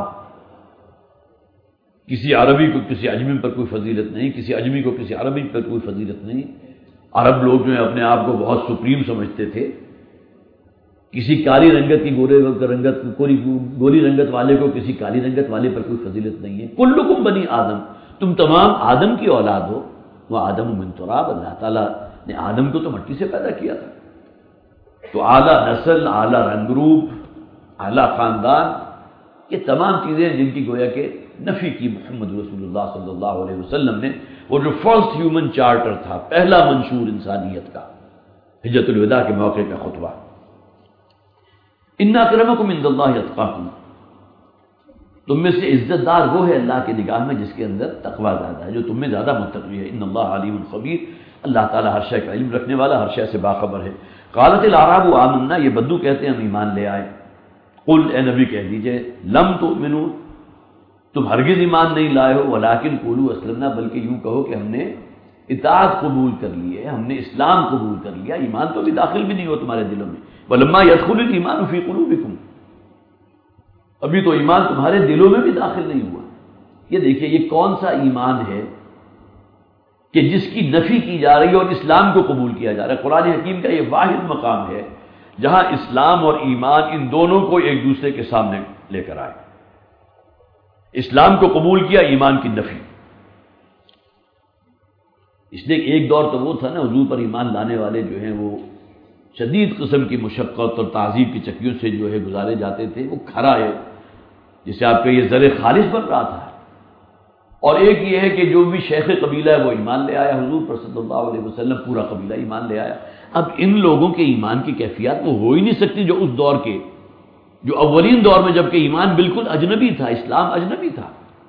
کسی عربی کو کسی اجمی پر کوئی فضیلت نہیں، کسی اجمی کو کسی عربی پر کوئی فضیلت نہیں۔ عرب لوگ جو ہیں اپنے آپ کو بہت سپریم سمجھتے تھے، کسی کالی رنگت کی گورے رنگت کوئی گوری رنگت والے کو کسی کالی رنگت والے پر کوئی فضیلت نہیں ہے. کلکم بنی آدم، تم تمام آدم کی اولاد ہو. وہ آدم من تراب، اللہ تعالیٰ نے آدم کو تو مٹی سے پیدا کیا تھا. تو اعلیٰ نسل، اعلیٰ رنگ روپ، اعلیٰ خاندان، یہ تمام چیزیں جن کی گویا کہ نفی کی محمد رسول اللہ صلی اللہ علیہ وسلم نے. وہ جو فرسٹ ہیومن چارٹر تھا، پہلا منشور انسانیت کا، حجۃ الوداع کے موقع کا خطبہ، ان اکرمکم عند اللہ اتقاکم، تم میں سے عزت دار وہ ہے اللہ کی نگاہ میں جس کے اندر تقوی زیادہ ہے، جو تم میں زیادہ متقی ہے. ان اللہ علیم خبیر، اللہ تعالیٰ ہر شے کا علم رکھنے والا، ہر شے سے باخبر ہے. قالت الاعراب آمنا، یہ بدو کہتے ہیں ہم ایمان لے آئے. قل، اے نبی کہہ دیجئے، لم تؤمنوا، تم ہرگز ایمان نہیں لائے ہو، ولکن قولوا اسلمنا، بلکہ یوں کہو کہ ہم نے اطاعت قبول کر لی ہے، ہم نے اسلام قبول کر لیا. ایمان تو بھی داخل بھی نہیں ہو تمہارے دلوں میں. ولما يدخل الايمان في قلوبكم، ابھی تو ایمان تمہارے دلوں میں بھی داخل نہیں ہوا. یہ دیکھیے یہ کون سا ایمان ہے کہ جس کی نفی کی جا رہی ہے اور اسلام کو قبول کیا جا رہا ہے. قرآن حکیم کا یہ واحد مقام ہے جہاں اسلام اور ایمان ان دونوں کو ایک دوسرے کے سامنے لے کر آئے. اسلام کو قبول کیا، ایمان کی نفی. اس لیے ایک دور تو وہ تھا نا، حضور پر ایمان لانے والے جو ہیں وہ شدید قسم کی مشقت اور تعذیب کی چکیوں سے جو ہے گزارے جاتے تھے. وہ کھرا ہے جسے آپ کا یہ زر خالص بن رہا تھا. اور ایک یہ ہے کہ جو بھی شیخ قبیلہ ہے وہ ایمان لے آیا حضور پر صلی اللہ علیہ وسلم، پورا قبیلہ ایمان لے آیا. اب ان لوگوں کے ایمان کی کیفیات وہ ہو ہی نہیں سکتی جو اس دور کے، جو اولین دور میں جب کہ ایمان بالکل اجنبی تھا، اسلام اجنبی تھا.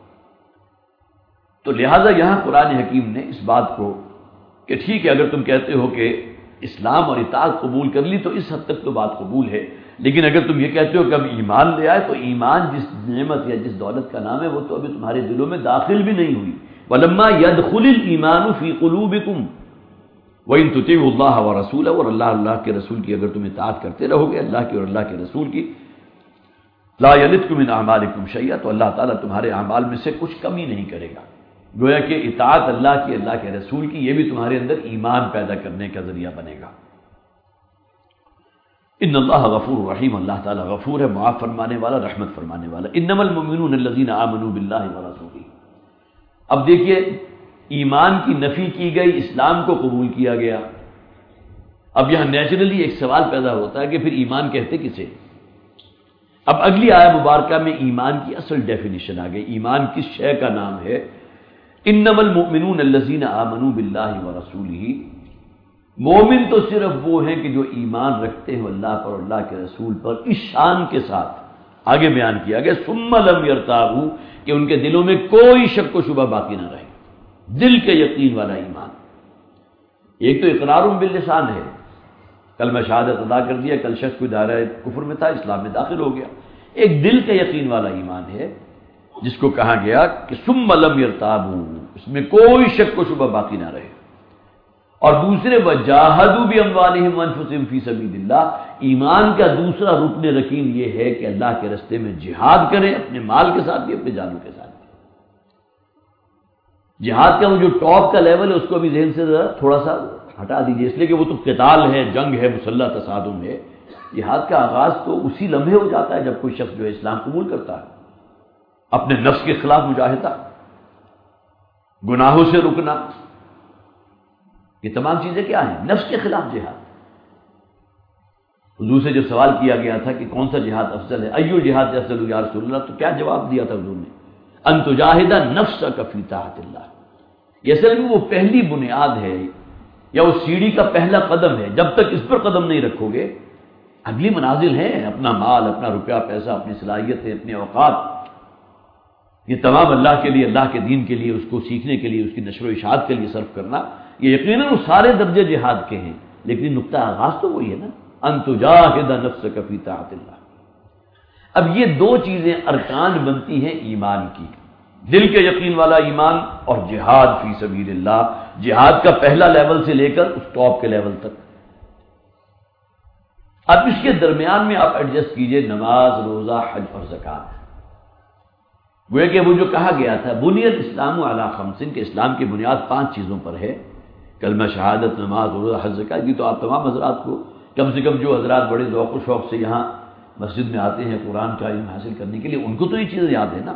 تو لہٰذا یہاں قرآن حکیم نے اس بات کو کہ ٹھیک ہے اگر تم کہتے ہو کہ اسلام اور اطاعت قبول کر لی تو اس حد تک تو بات قبول ہے، لیکن اگر تم یہ کہتے ہو کہ اب ایمان لے آئے تو ایمان جس نعمت یا جس دولت کا نام ہے وہ تو ابھی تمہارے دلوں میں داخل بھی نہیں ہوئی. ولما يدخل الايمان في قلوبكم وان تطيعوا الله ورسوله، اور اللہ اللہ کے رسول کی اگر تم اطاعت کرتے رہو گے، اللہ کی اور اللہ کے رسول کی، لا يلدكم من اعمالكم شيئا، تو اللہ تعالیٰ تمہارے اعمال میں سے کچھ کمی نہیں کرے گا. گویا کہ اطاعت اللہ کی، اللہ کے رسول کی، یہ بھی تمہارے اندر ایمان پیدا کرنے کا ذریعہ بنے گا. ان اللہ غفور رحیم، اللہ تعالیٰ غفور ہے، معاف فرمانے والا، رحمت فرمانے والا. انما المؤمنون الذین آمنوا باللہ ورسولہ. اب دیکھیے ایمان کی نفی کی گئی، اسلام کو قبول کیا گیا. اب یہاں نیچرلی ایک سوال پیدا ہوتا ہے کہ پھر ایمان کہتے کسے؟ اب اگلی آیہ مبارکہ میں ایمان کی اصل ڈیفینیشن آ گئی. ایمان کس شے کا نام ہے؟ انما المؤمنون الذین آمنوا باللہ ورسولہ. مومن تو صرف وہ ہیں کہ جو ایمان رکھتے ہیں اللہ پر اور اللہ کے رسول پر، اس شان کے ساتھ آگے بیان کیا گیا ثم لم یرتابوا، کہ ان کے دلوں میں کوئی شک و شبہ باقی نہ رہے. دل کے یقین والا ایمان. ایک تو اقرار باللسان ہے، کلمہ شہادت ادا کر دیا، کل شخص کوئی دائرہ کفر میں تھا، اسلام میں داخل ہو گیا. ایک دل کے یقین والا ایمان ہے جس کو کہا گیا کہ ثم لم یرتابوا، اس میں کوئی شک و شبہ باقی نہ رہے. اور دوسرے وجاہدوا باموالہم وانفسہم فی سبیل اللہ، ایمان کا دوسرا رکن رکین یہ ہے کہ اللہ کے راستے میں جہاد کریں، اپنے مال کے ساتھ بھی، اپنے جانوں کے ساتھ بھی. جہاد کا وہ جو ٹاپ کا لیول ہے اس کو بھی ذہن سے ذرا تھوڑا سا ہٹا دیجیے، اس لیے کہ وہ تو قتال ہے، جنگ ہے، مسلح تصادم ہے. جہاد کا آغاز تو اسی لمحے ہو جاتا ہے جب کوئی شخص جو ہے اسلام قبول کرتا ہے. اپنے نفس کے خلاف مجاہدہ، گناہوں سے رکنا، یہ تمام چیزیں کیا ہیں؟ نفس کے خلاف جہاد. حضور سے جو سوال کیا گیا تھا کہ کون سا جہاد افضل ہے، ایو جہاد افضل یا رسول اللہ، تو کیا جواب دیا تھا حضور نے؟ ان تجاہد نفسک فی طاعت اللہ. یہ اصل میں وہ پہلی بنیاد ہے یا وہ سیڑھی کا پہلا قدم ہے. جب تک اس پر قدم نہیں رکھو گے اگلی منازل ہیں، اپنا مال، اپنا روپیہ پیسہ، اپنی صلاحیتیں، اپنے اوقات، یہ تمام اللہ کے لیے، اللہ کے دین کے لیے، اس کو سیکھنے کے لیے، اس کی نشر و اشاعت کے لیے صرف کرنا، یہ یقیناً وہ سارے درجے جہاد کے ہیں، لیکن نقطہ آغاز تو وہی ہے نا، ان تجاہد نفسک فی طاعت اللہ. اب یہ دو چیزیں ارکان بنتی ہیں ایمان کی، دل کے یقین والا ایمان اور جہاد فی سبیل اللہ. جہاد کا پہلا لیول سے لے کر اس ٹاپ کے لیول تک. اب اس کے درمیان میں آپ ایڈجسٹ کیجئے نماز، روزہ، حج اور زکوٰۃ. وہ کہ وہ جو کہا گیا تھا بنی الاسلام علی خمس، کہ اسلام کی بنیاد پانچ چیزوں پر ہے، کلمہ شہادت، نماز، روزہ، حج، زکوٰۃ. یہ تو آپ تمام حضرات کو کم سے کم جو حضرات بڑے ذوق و شوق سے یہاں مسجد میں آتے ہیں قرآن کا علم حاصل کرنے کے لیے، ان کو تو یہ چیزیں یاد ہے نا۔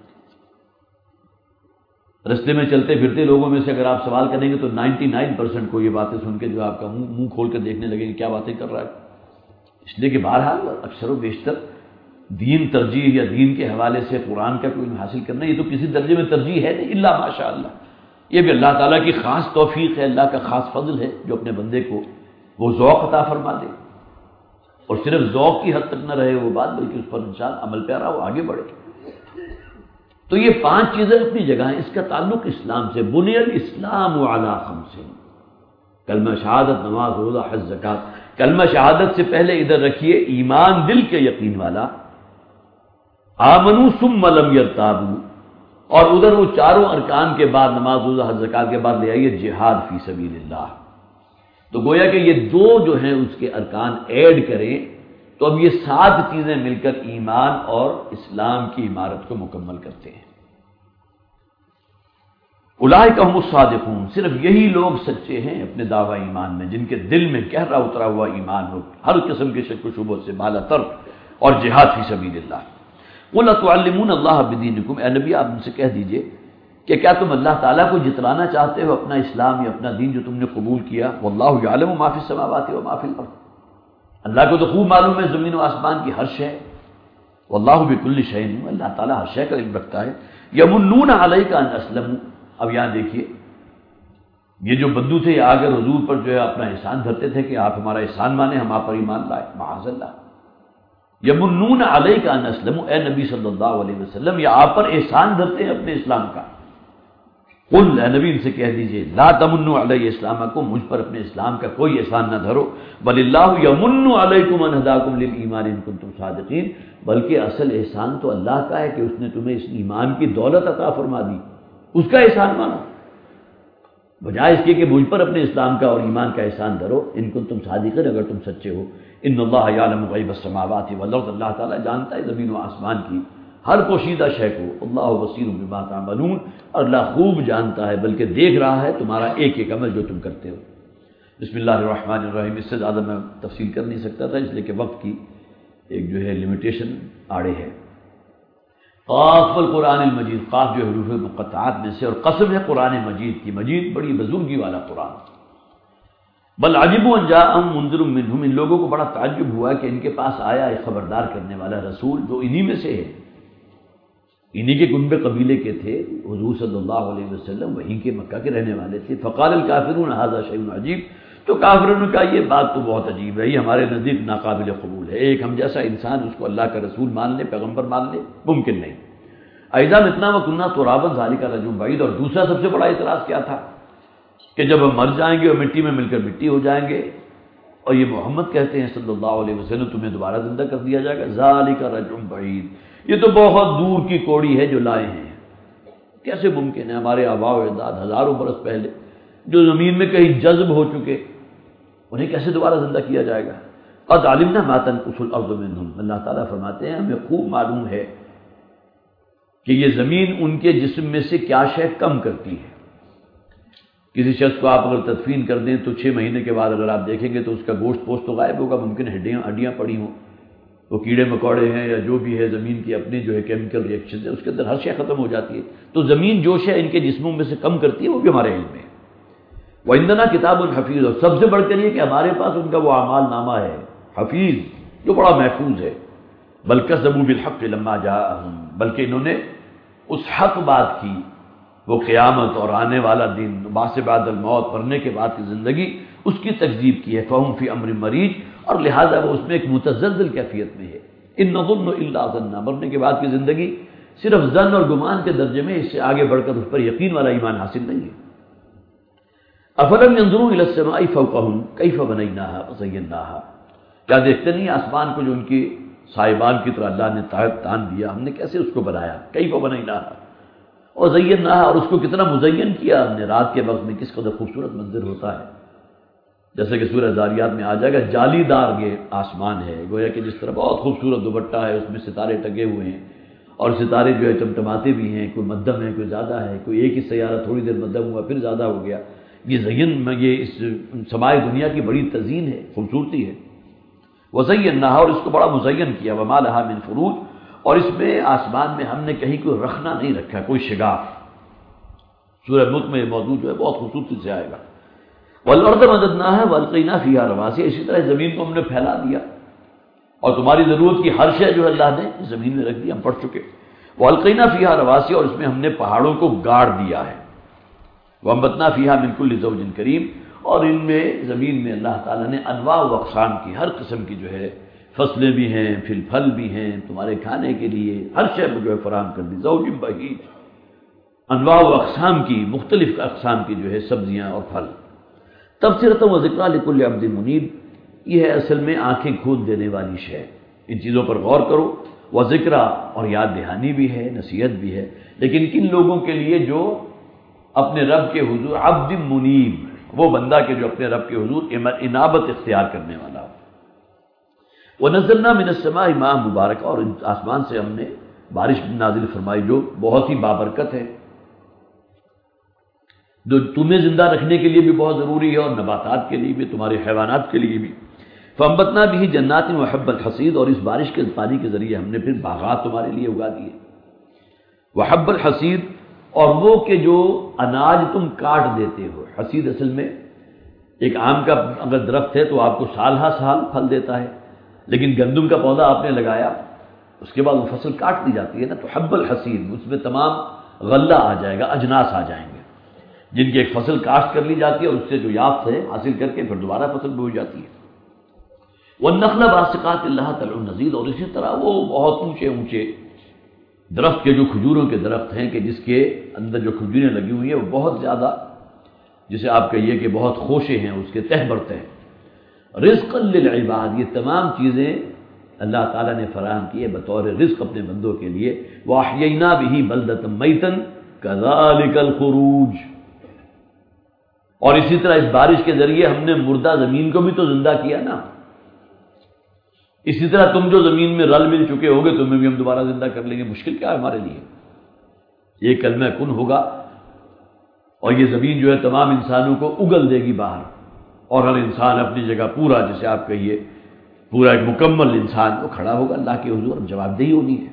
رستے میں چلتے پھرتے لوگوں میں سے اگر آپ سوال کریں گے تو نائنٹی نائن پرسینٹ کو یہ باتیں سن کے جو آپ کا منہ منہ کھول کر دیکھنے لگیں گے کیا باتیں کر رہا ہے۔ اس لیے کہ بہرحال اکثر و بیشتر دین ترجیح یا دین کے حوالے سے قرآن کا کوئی علم حاصل کرنا یہ تو کسی درجے میں ترجیح ہے نہیں، الا ماشاء اللہ۔ یہ بھی اللہ تعالیٰ کی خاص توفیق ہے، اللہ کا خاص فضل ہے جو اپنے بندے کو وہ ذوق عطا فرما دے، اور صرف ذوق کی حد تک نہ رہے وہ بات، بلکہ اس پر انسان عمل پیرا وہ آگے بڑھے۔ تو یہ پانچ چیزیں اپنی جگہ ہیں۔ اس کا تعلق اسلام سے، بنی الاسلام علی خمس، کلمہ شہادت، نماز، روزہ، حج، زکوٰۃ۔ کلمہ شہادت سے پہلے ادھر رکھیے ایمان دل کے یقین والا، آمنوا ثم لم یرتابوا، اور ادھر وہ چاروں ارکان کے بعد نماز، روزہ، حج، زکوٰۃ کے بعد لے آئیے جہاد فی سبیل اللہ۔ تو گویا کہ یہ دو جو ہیں اس کے ارکان ایڈ کریں تو اب یہ سات چیزیں مل کر ایمان اور اسلام کی عمارت کو مکمل کرتے ہیں۔ اولئک هم الصادقون، صرف یہی لوگ سچے ہیں اپنے دعوی ایمان میں، جن کے دل میں گہرا اترا ہوا ایمان ہو، ہر قسم کے شک و شبہ سے بالا تر، اور جہاد فی سبیل اللہ۔ قل اتعلمون اللہ بدینکم، اے نبی آپ ان سے کہہ دیجئے کہ کیا تم اللہ تعالیٰ کو جتلانا چاہتے ہو اپنا اسلام یا اپنا دین جو تم نے قبول کیا؟ واللہ یعلم ما فی السماوات و ما فی الارض، اللہ کو تو خوب معلوم ہے زمین و آسمان کی ہر شے، واللہ بکل شیء، اللہ تعالیٰ ہر شے کا علم رکھتا ہے۔ یمنون علیک ان اسلموا، اب یہاں دیکھیے یہ جو بدو تھے یہ آگے حضور پر جو ہے اپنا احسان دھرتے تھے کہ آپ ہمارا احسان مانیں، ہم آپ پر ایمان لائے، معاذ اللہ۔ یمنون علیک ان اسلموا، اے نبی صلی اللہ علیہ وسلم یہ آپ پر احسان دھرتے ہیں اپنے اسلام کا۔ قل، اے نبی ان سے کہہ دیجئے لا تمنوا علی اسلامکم، مجھ پر اپنے اسلام کا کوئی احسان نہ دھرو، بل اللہ یمن علیکم ان ہداکم للایمان ان کنتم صادقین، بلکہ اصل احسان تو اللہ کا ہے کہ اس نے تمہیں اس ایمان کی دولت عطا فرما دی، اس کا احسان مانو، بجائے اس کے کہ مجھ پر اپنے اسلام کا اور ایمان کا احسان دھرو، ان کنتم صادقین، اگر تم سچے ہو۔ ان اللہ یعلم غیب السماوات والارض، اللہ تعالیٰ جانتا ہے زمین و آسمان کی ہر پوشیدہ شے کو، اللہ بصیر بما تعملون، اور اللہ خوب جانتا ہے بلکہ دیکھ رہا ہے تمہارا ایک ایک عمل جو تم کرتے ہو۔ بسم اللہ الرحمن الرحیم، اس سے زیادہ میں تفصیل کر نہیں سکتا تھا اس لیے کہ وقت کی ایک جو ہے لمیٹیشن آڑے ہے۔ قاف القرآن المجید، قاف جو حروف مقطعات میں سے، اور قسم ہے قرآن مجید کی، مجید بڑی بزرگی والا قرآن۔ بل عجبوا ان جاءهم منذر منهم، ان لوگوں کو بڑا تعجب ہوا کہ ان کے پاس آیا ایک خبردار کرنے والا رسول جو انہی میں سے ہے، انہی کے کنبے قبیلے کے تھے، حضور صلی اللہ علیہ وسلم وہیں کے مکہ کے رہنے والے تھے۔ فقال الکافرون ھذا شیء عجیب، تو کافروں نے کہا یہ بات تو بہت عجیب ہے، یہ ہمارے نزدیک ناقابل قبول ہے، ایک ہم جیسا انسان اس کو اللہ کا رسول مان لے، پیغمبر مان لے، ممکن نہیں۔ اذا متنا وکنا ترابا ذلک رجل بعید، اور دوسرا سب سے بڑا اعتراض کیا تھا کہ جب ہم مر جائیں گے اور مٹی میں مل کر مٹی ہو جائیں گے، اور یہ محمد کہتے ہیں صلی اللہ علیہ وسلم تمہیں دوبارہ زندہ کر دیا جائے گا، ذالک رجل بعید، یہ تو بہت دور کی کوڑی ہے جو لائے ہیں، کیسے ممکن ہے؟ ہمارے آباء و اجداد ہزاروں برس پہلے جو زمین میں کہیں جذب ہو چکے، انہیں کیسے دوبارہ زندہ کیا جائے گا؟ قد علمنا ما تنقص الارض منهم، اللہ تعالیٰ فرماتے ہیں ہمیں خوب معلوم ہے کہ یہ زمین ان کے جسم میں سے کیا شے کم کرتی ہے۔ کسی شخص کو آپ اگر تدفین کر دیں تو چھ مہینے کے بعد اگر آپ دیکھیں گے تو اس کا گوشت پوشت تو غائب ہوگا، ممکن ہڈیاں ہڈیاں پڑی ہوں، وہ کیڑے مکوڑے ہیں یا جو بھی ہے زمین کی اپنی جو ہے کیمیکل ریئیکشن ہے، اس کے اندر ہر شے ختم ہو جاتی ہے، تو زمین جو شے ان کے جسموں میں سے کم کرتی ہے وہ بھی ہمارے علم میں ہے۔ وَعِندَنَا کتاب حفیظ، اور سب سے بڑھ کر یہ کہ ہمارے پاس ان کا وہ اعمال نامہ ہے حفیظ جو بڑا محفوظ ہے۔ بل کذبوا بالحق لما جاءهم، بلکہ انہوں نے اس حق بات کی، وہ قیامت اور آنے والا دن، بعث بعد الموت، مرنے کے بعد کی زندگی، اس کی تکذیب کی ہے۔ فہم فی امر مریج، اور لہذا وہ اس میں ایک متزلزل کیفیت میں ہے۔ ان نظن الا ظنا، مرنے کے بعد کی زندگی صرف ظن اور گمان کے درجے میں، اس سے آگے بڑھ کر اس پر یقین والا ایمان حاصل نہیں ہے۔ افلم ينظروا الى السماء فوقهم كيف بنيناها وزيناها، کیا دیکھتے نہیں آسمان کو جو ان کی صاحبان کی طرح اللہ نے تان دیا، ہم نے کیسے اس کو بنایا، کیف بنیناها اور زیناها، اور اس کو کتنا مزین کیا ہم نے، رات کے وقت میں کس قدر خوبصورت منظر ہوتا ہے، جیسے کہ سورہ ذاریات میں آ جائے گا، جالی دار یہ آسمان ہے، گویا کہ جس طرح بہت خوبصورت دوپٹہ ہے، اس میں ستارے ٹگے ہوئے ہیں، اور ستارے جو ہے چمٹماتے بھی ہیں، کوئی مدھم ہے کوئی زیادہ ہے، کوئی ایک ہی سیارہ تھوڑی دیر مدھم ہوا پھر زیادہ ہو گیا، یہ زین میں یہ اس سمائی دنیا کی بڑی تزئین ہے، خوبصورتی ہے. وزیناھا، اور اس کو بڑا مزین کیا. وما لھا من فروج، اور اس میں آسمان میں ہم نے کہیں کوئی رخنا نہیں رکھا، کوئی شگاف. سورہ ملک میں یہ موضوع جو ہے بہت خوبصورتی سے آئے گا. والارض مددناھا والقینا فیھا رواسیٰ، اسی طرح زمین کو ہم نے پھیلا دیا اور تمہاری ضرورت کی ہر شے جو اللہ نے زمین میں رکھ دی، ہم پڑھ چکے. والقینا فیھا رواسیٰ، اور اس میں ہم نے پہاڑوں کو گاڑ دیا ہے. وانبتنا فیھا من کل زوج کریم، اور ان میں زمین میں اللہ تعالیٰ نے انواع و اقسام کی، ہر قسم کی جو ہے فصلیں بھی ہیں، پھل پھل بھی ہیں، تمہارے کھانے کے لیے ہر شے جو ہے فراہم کر دی. زوج بہیج، انواع و اقسام کی، مختلف اقسام کی جو ہے سبزیاں اور پھل. تبصرۃ و ذکریٰ لکل عبد منیب، یہ ہے اصل میں آنکھیں کھول دینے والی شے. ان چیزوں پر غور کرو. و ذکریٰ، اور یاد دہانی بھی ہے، نصیحت بھی ہے، لیکن کن لوگوں کے لیے جو اپنے رب کے حضور عبد منیب، وہ بندہ کے جو اپنے رب کے حضور انابت اختیار کرنے والا ہو. وَنَزَّلْنَا مِنَ السَّمَاءِ مَاءً مُبَارَكًا، اور آسمان سے ہم نے بارش نازل فرمائی جو بہت ہی بابرکت ہے، جو تمہیں زندہ رکھنے کے لیے بھی بہت ضروری ہے، اور نباتات کے لیے بھی، تمہارے حیوانات کے لیے بھی. فَأَنبَتْنَا بِهِ جَنَّاتٍ وَحَبَّ الْحَصِيدِ، اور اس بارش کے پانی کے ذریعے ہم نے پھر باغات تمہارے لیے اگا دیے. وَحَبَّ الْحَصِيدِ، اور وہ کہ جو اناج تم کاٹ دیتے ہو. حصید اصل میں ایک آم کا اگر درخت ہے تو آپ کو سال ہا سال پھل دیتا ہے، لیکن گندم کا پودا آپ نے لگایا اس کے بعد وہ فصل کاٹ دی جاتی ہے نا. تو حب الحصید، اس میں تمام غلہ آ جائے گا، اجناس آ جائیں گے، جن کی ایک فصل کاشت کر لی جاتی ہے اور اس سے جو یافت ہے حاصل کر کے پھر دوبارہ فصل بوئی جاتی ہے. والنخل باسقات لھا طلع نضید، اور اسی طرح وہ بہت اونچے اونچے درخت کے جو کھجوروں کے درخت ہیں کہ جس کے اندر جو کھجوریں لگی ہوئی ہیں وہ بہت زیادہ، جسے آپ کہیے کہ بہت خوشے ہیں، اس کے تہ برتے ہیں. رزقا للعباد، یہ تمام چیزیں اللہ تعالیٰ نے فراہم کی ہے بطور رزق اپنے بندوں کے لیے. وَأَحْيَيْنَا بِهِ بَلْدَةً مَيْتًا كَذَلِكَ الْخُرُوجُ، اور اسی طرح اس بارش کے ذریعے ہم نے مردہ زمین کو بھی تو زندہ کیا نا. اسی طرح تم جو زمین میں رل مل چکے ہوگے تمہیں بھی ہم دوبارہ زندہ کر لیں گے. مشکل کیا ہے ہمارے لیے؟ یہ کلمہ کن ہوگا اور یہ زمین جو ہے تمام انسانوں کو اگل دے گی باہر، اور ہر انسان اپنی جگہ پورا، جسے آپ کہیے پورا ایک مکمل انسان وہ کھڑا ہوگا اللہ کے حضور، جواب دہی ہونی ہے.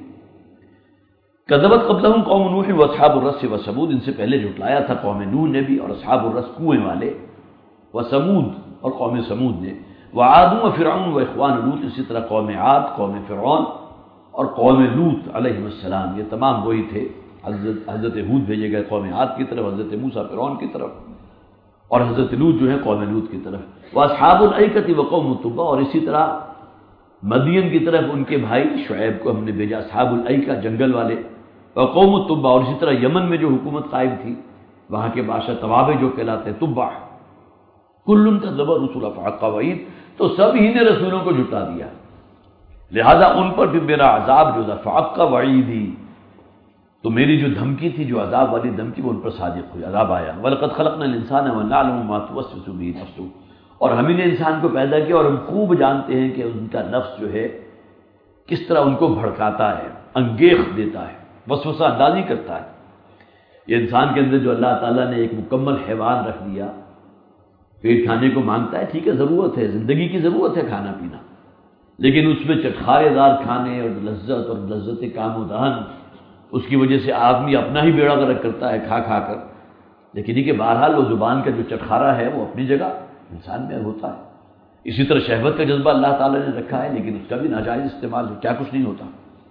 کذبت قبلہم قوم نوح واصحاب الرس وثمود، ان سے پہلے جھٹلایا تھا قوم نوح نے بھی اور اصحاب الرس کنویں والے، وثمود اور قوم سمود نے. وعاد وفرعون واخوان لوط، اسی طرح قوم عاد، قوم فرعون اور قوم لوط علیہ السلام، یہ تمام وہی تھے. حضرت حضرت ہود بھیجے گئے قوم عاد کی طرف، حضرت موسیٰ فرعون کی طرف، اور حضرت لوط جو ہے قوم لوط کی طرف. واصحاب الایکۃ وقوم تبع، اور اسی طرح مدین کی طرف ان کے بھائی شعیب کو ہم نے بھیجا، اصحاب الایکہ جنگل والے. وقوم تبع، اور اسی طرح یمن میں جو حکومت قائم تھی وہاں کے بادشاہ توابع جو کہلاتے ہیں تبع. کل کذب الرسل فحق وعید، تو سب ہی نے رسولوں کو جھٹلا دیا، لہذا ان پر بھی میرا عذاب جو تھا فحق وعیدی، تو میری جو دھمکی تھی، جو عذاب والی دھمکی، وہ ان پر صادق ہوئی، عذاب آیا. وَلَقَدْ خَلَقْنَا الْإِنسَانَ وَنَعْلَمُ مَا تُوَسْوِسُ بِهِ نَفْسُهُ، اور ہم نے انسان کو پیدا کیا اور ہم خوب جانتے ہیں کہ ان کا نفس جو ہے کس طرح ان کو بھڑکاتا ہے، انگیخ دیتا ہے، وسوسہ اندازی کرتا ہے. یہ انسان کے اندر جو اللہ تعالیٰ نے ایک مکمل حیوان رکھ دیا، پیٹ کھانے کو مانگتا ہے، ٹھیک ہے ضرورت ہے، زندگی کی ضرورت ہے کھانا پینا، لیکن اس میں چٹخارے دار کھانے اور لذت اور لذت کام و دہن، اس کی وجہ سے آدمی اپنا ہی بیڑا غرق کرتا ہے کھا کھا کر. لیکن یہ کہ بہرحال وہ زبان کا جو چٹخارا ہے وہ اپنی جگہ انسان میں ہوتا ہے. اسی طرح شہوت کا جذبہ اللہ تعالیٰ نے رکھا ہے، لیکن اس کا بھی ناجائز استعمال ہے، کیا کچھ نہیں ہوتا.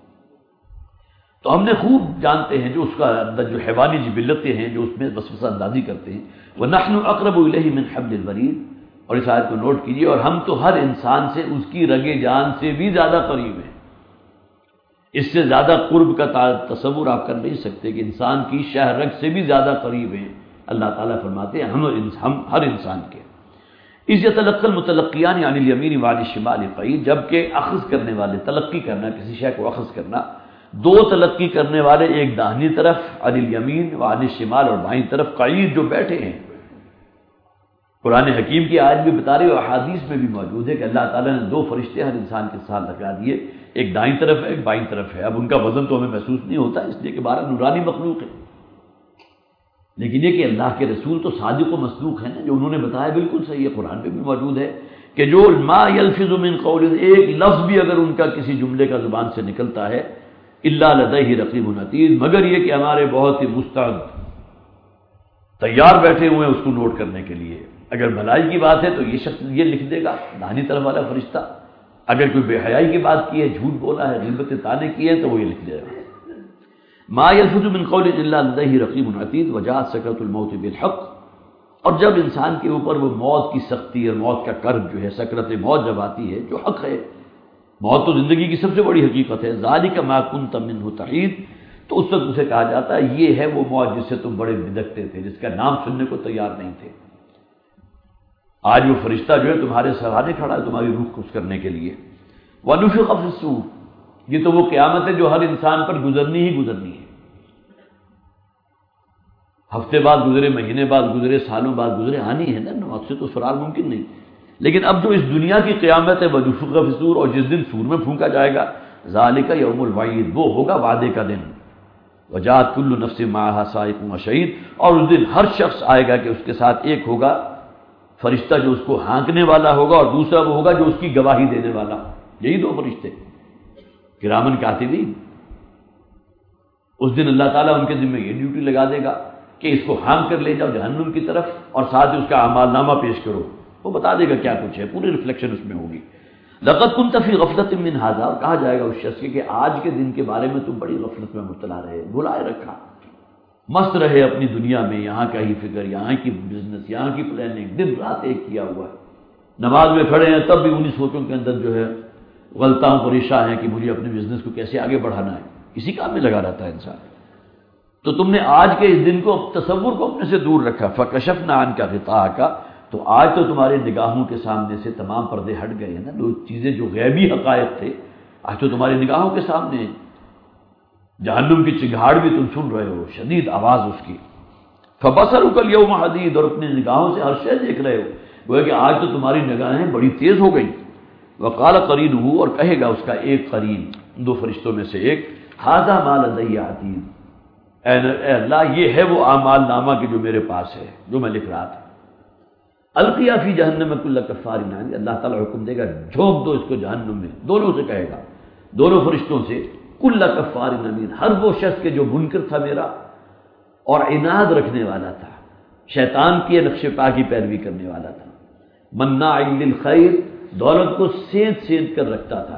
تو ہم نے خوب جانتے ہیں جو اس کا اندر جو حیوانی جبلتیں ہیں جو اس میں وسوسہ اندازی کرتے ہیں. وَنَحْنُ أَقْرَبُ إِلَيْهِ مِنْ حَبْلِ الْوَرِيدِ، اور اس آیت کو نوٹ کیجئے، اور ہم تو ہر انسان سے اس کی رگ جان سے بھی زیادہ قریب ہیں. اس سے زیادہ قرب کا تصور آپ کر نہیں سکتے کہ انسان کی شہ رگ سے بھی زیادہ قریب ہیں. اللہ تعالیٰ فرماتے ہیں ہم ہم ہر انسان کے. اِذْ يَتَلَقَّى الْمُتَلَقِّيَانِ عَنِ الْيَمِينِ وَعَنِ الشِّمَالِ قَعِيدٌ، جبکہ اخذ کرنے والے، تلقی کرنا، کسی شے کو اخذ کرنا، دو تلقی کرنے والے، ایک داہنی طرف عن الیمین وعن الشمال، اور بائیں طرف قعید جو بیٹھے ہیں. قرآن حکیم کی آیت بھی بتا رہی ہے اور احادیث میں بھی موجود ہے کہ اللہ تعالیٰ نے دو فرشتے ہر انسان کے ساتھ لگا دیے، ایک دائیں طرف ہے ایک بائیں طرف ہے. اب ان کا وزن تو ہمیں محسوس نہیں ہوتا اس لیے کہ بارہ نورانی مخلوق ہے. لیکن یہ کہ اللہ کے رسول تو صادق و مصدوق ہیں نا، جو انہوں نے بتایا بالکل صحیح ہے، قرآن میں بھی موجود ہے کہ جو ما یلفظ من قول، ایک لفظ بھی اگر ان کا کسی جملے کا زبان سے نکلتا ہے الا لدیہ رقیب عتید، مگر یہ کہ ہمارے بہت ہی مستعد تیار بیٹھے ہوئے ہیں اس کو نوٹ کرنے کے لیے۔ اگر بھلائی کی بات ہے تو یہ شخص یہ لکھ دے گا داہنی طرف والا فرشتہ، اگر کوئی بے حیائی کی بات کی ہے، جھوٹ بولا ہے، غیبت طعنہ کی ہے تو وہ یہ لکھ دے گا۔ ما یلفظ من قول الا لدیہ رقیب عتید وجاءت سکرۃ الموت بالحق، اور جب انسان کے اوپر وہ موت کی سختی اور موت کا کرب جو ہے، سکرت موت جب آتی ہے جو حق ہے، موت تو زندگی کی سب سے بڑی حقیقت ہے، ذالک ما کنت منہ تحید، تو اس وقت اسے کہا جاتا ہے یہ ہے وہ موت جس سے تم بڑے بدکتے تھے، جس کا نام سننے کو تیار نہیں تھے۔ آج وہ فرشتہ جو ہے تمہارے سرانے کھڑا ہے تمہاری روح خوش کرنے کے لیے۔ وَنُفِخَ فِي الصُّورِ، یہ تو وہ قیامت ہے جو ہر انسان پر گزرنی ہی گزرنی ہے، ہفتے بعد گزرے، مہینے بعد گزرے، سالوں بعد گزرے، آنی ہے نا، موت سے تو فرار ممکن نہیں۔ لیکن اب جو اس دنیا کی قیامت ہے وَنُفِخَ فِي الصُّورِ، اور جس دن سور میں پھونکا جائے گا، ذَلِكَ يَوْمُ الْوَعِيدِ، وہ ہوگا وعدے کا دن۔ وَجَاءَتْ كُلُّ نَفْسٍ مَعَهَا سَائِقٌ وَشَهِيدٌ، اور اس دن ہر شخص آئے گا کہ اس کے ساتھ ایک ہوگا فرشتہ جو اس کو ہانکنے والا ہوگا، اور دوسرا وہ ہوگا جو اس کی گواہی دینے والا، یہی دو فرشتے کرامن کاتبین۔ اس دن اللہ تعالیٰ ان کے ذمہ یہ ڈیوٹی لگا دے گا کہ اس کو ہانک کر لے جاؤ جہنم کی طرف، اور ساتھ ہی اس کا اعمال نامہ پیش کرو، وہ بتا دے گا کیا کچھ ہے، پوری ریفلیکشن اس میں ہوگی۔ لقد كنت في غفلة من هذا، اور کہا جائے گا اس شخص کے کہ آج کے دن کے بارے میں تم بڑی غفلت میں مبتلا رہے، بھلائے رکھا، مست رہے اپنی دنیا میں، یہاں کا ہی فکر، یہاں کی بزنس، یہاں کی پلاننگ، دن رات ایک کیا ہوا ہے، نماز میں کھڑے ہیں تب بھی انہی سوچوں کے اندر جو ہے غلطاں پریشان ہیں کہ مجھے اپنے بزنس کو کیسے آگے بڑھانا ہے، اسی کام میں لگا رہتا ہے انسان۔ تو تم نے آج کے اس دن کو، تصور کو اپنے سے دور رکھا، فَكَشَفْنَا عَنْكَ غِطَاءَكَ، تو آج تو تمہارے نگاہوں کے سامنے سے تمام پردے ہٹ گئے ہیں نا، جو چیزیں جو غیبی حقائق تھے آج تو تمہاری نگاہوں کے سامنے ہیں۔ جہنم کی چنگھاڑ بھی تم سن رہے ہو، شدید آواز اس کی۔ فَبَصَرُكَ الْيَوْمَ حَدِيدٌ، اور اپنی نگاہوں سے ہر شے دیکھ رہے ہو، وہ کہ آج تو تمہاری نگاہیں بڑی تیز ہو گئی۔ وَقَالَ قَرِينُهُ، اور کہے گا اس کا ایک قرین، دو فرشتوں میں سے ایک، هَذَا مَا لَدَيَّ عَتِيدٌ، اے اللہ یہ ہے وہ اعمال نامہ کی جو میرے پاس ہے، جو میں لکھ رہا تھا۔ القیا فی جہنم کل کفار عنید، اللہ تعالیٰ حکم دے گا جھونک دو اس کو جہنم میں، دونوں سے کہے گا، دونوں فرشتوں سے، کل کفار عنید، ہر وہ شخص کے جو منکر تھا میرا اور عناد رکھنے والا تھا، شیطان کی نقش پا کی پیروی کرنے والا تھا، مناع للخیر، دولت کو سینت سینت کر رکھتا تھا،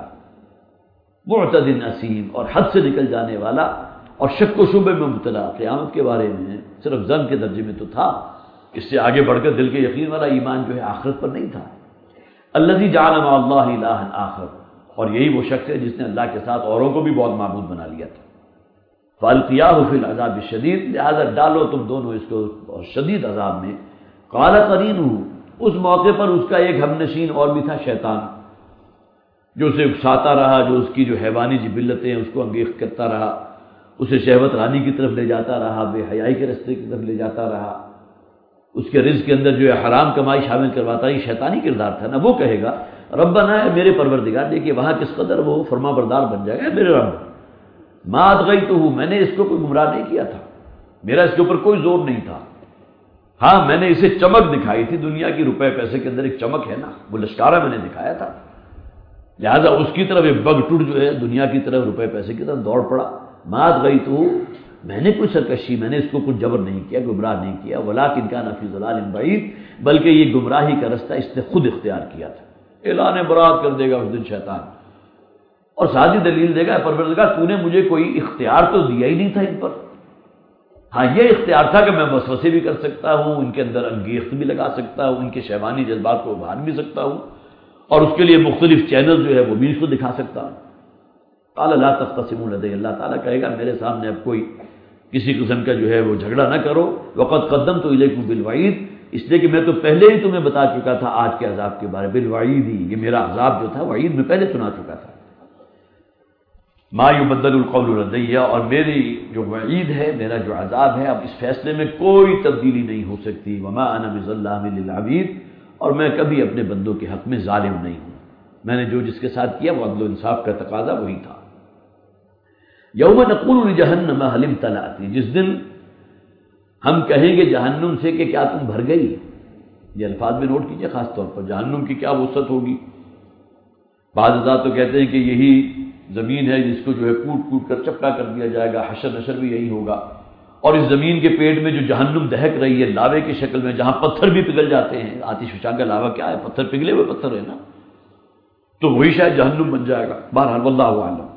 معتد اثیم، اور حد سے نکل جانے والا، اور شک و شبے میں مبتلا، قیامت کے بارے میں صرف ظن کے درجے میں تو تھا، اس سے آگے بڑھ کر دل کے یقین والا ایمان جو ہے آخرت پر نہیں تھا۔ الذی جعل مع اللہ الہا آخر، اور یہی وہ شخص ہے جس نے اللہ کے ساتھ اوروں کو بھی بہت معبود بنا لیا تھا۔ فالقیاہ فی العذاب الشدید، لہذا ڈالو تم دونوں اس کو شدید عذاب میں۔ قال قرینہ، اس موقع پر اس کا ایک ہم نشین اور بھی تھا، شیطان، جو اسے اکساتا رہا، جو اس کی جو حیوانی جبلتیں ہیں اس کو انگیخت کرتا رہا، اسے شہوت رانی کی طرف لے جاتا رہا، بے حیائی کے رستے کی طرف لے جاتا رہا، اس کے رزق کے اندر جو ہے حرام کمائی شامل کرواتا، یہ شیطانی کردار تھا نا۔ وہ کہے گا ربنا، میرے پروردگار، دیکھیے وہاں کس قدر وہ فرما بردار بن جائے گا، میرے رب، ما اطغیتہ، میں نے اس کو کوئی گمراہ نہیں کیا تھا، میرا اس کے اوپر کوئی زور نہیں تھا، ہاں میں نے اسے چمک دکھائی تھی، دنیا کی روپے پیسے کے اندر ایک چمک ہے نا، وہ لشکارہ میں نے دکھایا تھا، لہذا اس کی طرف ایک بگ ٹوٹ جو ہے دنیا کی طرف روپے پیسے کی طرف دوڑ پڑا۔ ما اطغیتہ، میں نے کوئی سرکشی، میں نے اس کو کچھ جبر نہیں کیا، گمراہ نہیں کیا، ولکن کان فی ضلال بعید، بلکہ یہ گمراہی کا رستہ اس نے خود اختیار کیا تھا۔ اعلان برات کر دے گا اس دن شیطان، اور ساتھ دلیل دے گا پروردگار تو نے مجھے کوئی اختیار تو دیا ہی نہیں تھا ان پر، ہاں یہ اختیار تھا کہ میں وسوسے بھی کر سکتا ہوں، ان کے اندر انگیخت بھی لگا سکتا ہوں، ان کے شیطانی جذبات کو ابھار بھی سکتا ہوں، اور اس کے لیے مختلف چینل جو ہے وہ بھی اس کو دکھا سکتا ہوں۔ قال لا تختصموا لدی، اللہ تعالیٰ کہے گا میرے سامنے اب کوئی کسی قسم کا جو ہے وہ جھگڑا نہ کرو، وقد قدمت الیکم بالوعید، اس لیے کہ میں تو پہلے ہی تمہیں بتا چکا تھا آج کے عذاب کے بارے، بالوعید ہی، یہ میرا عذاب جو تھا وعید میں پہلے سنا چکا تھا۔ ما یبدل القول لدی، اور میری جو وعید ہے، میرا جو عذاب ہے، اب اس فیصلے میں کوئی تبدیلی نہیں ہو سکتی، وما انا بظلام للعبید، اور میں کبھی اپنے بندوں کے حق میں ظالم نہیں ہوں، میں نے جو جس کے ساتھ کیا وہ عدل و انصاف کا تقاضا وہی تھا۔ یوم نقول لجہنم هل امتلأت، جس دن ہم کہیں گے جہنم سے کہ کیا تم بھر گئی؟ یہ الفاظ میں نوٹ کیجئے خاص طور پر، جہنم کی کیا وسعت ہوگی۔ بعض حضرات تو کہتے ہیں کہ یہی زمین ہے جس کو جو ہے کوٹ کوٹ کر چپٹا کر دیا جائے گا، حشر نشر بھی یہی ہوگا، اور اس زمین کے پیٹ میں جو جہنم دہک رہی ہے لاوے کی شکل میں، جہاں پتھر بھی پگھل جاتے ہیں، آتش فشاں کا لاوا کیا ہے؟ پتھر، پگھلے ہوئے پتھر ہے نا، تو وہی شاید جہنم بن جائے گا۔ بہرحال واللہ اعلم۔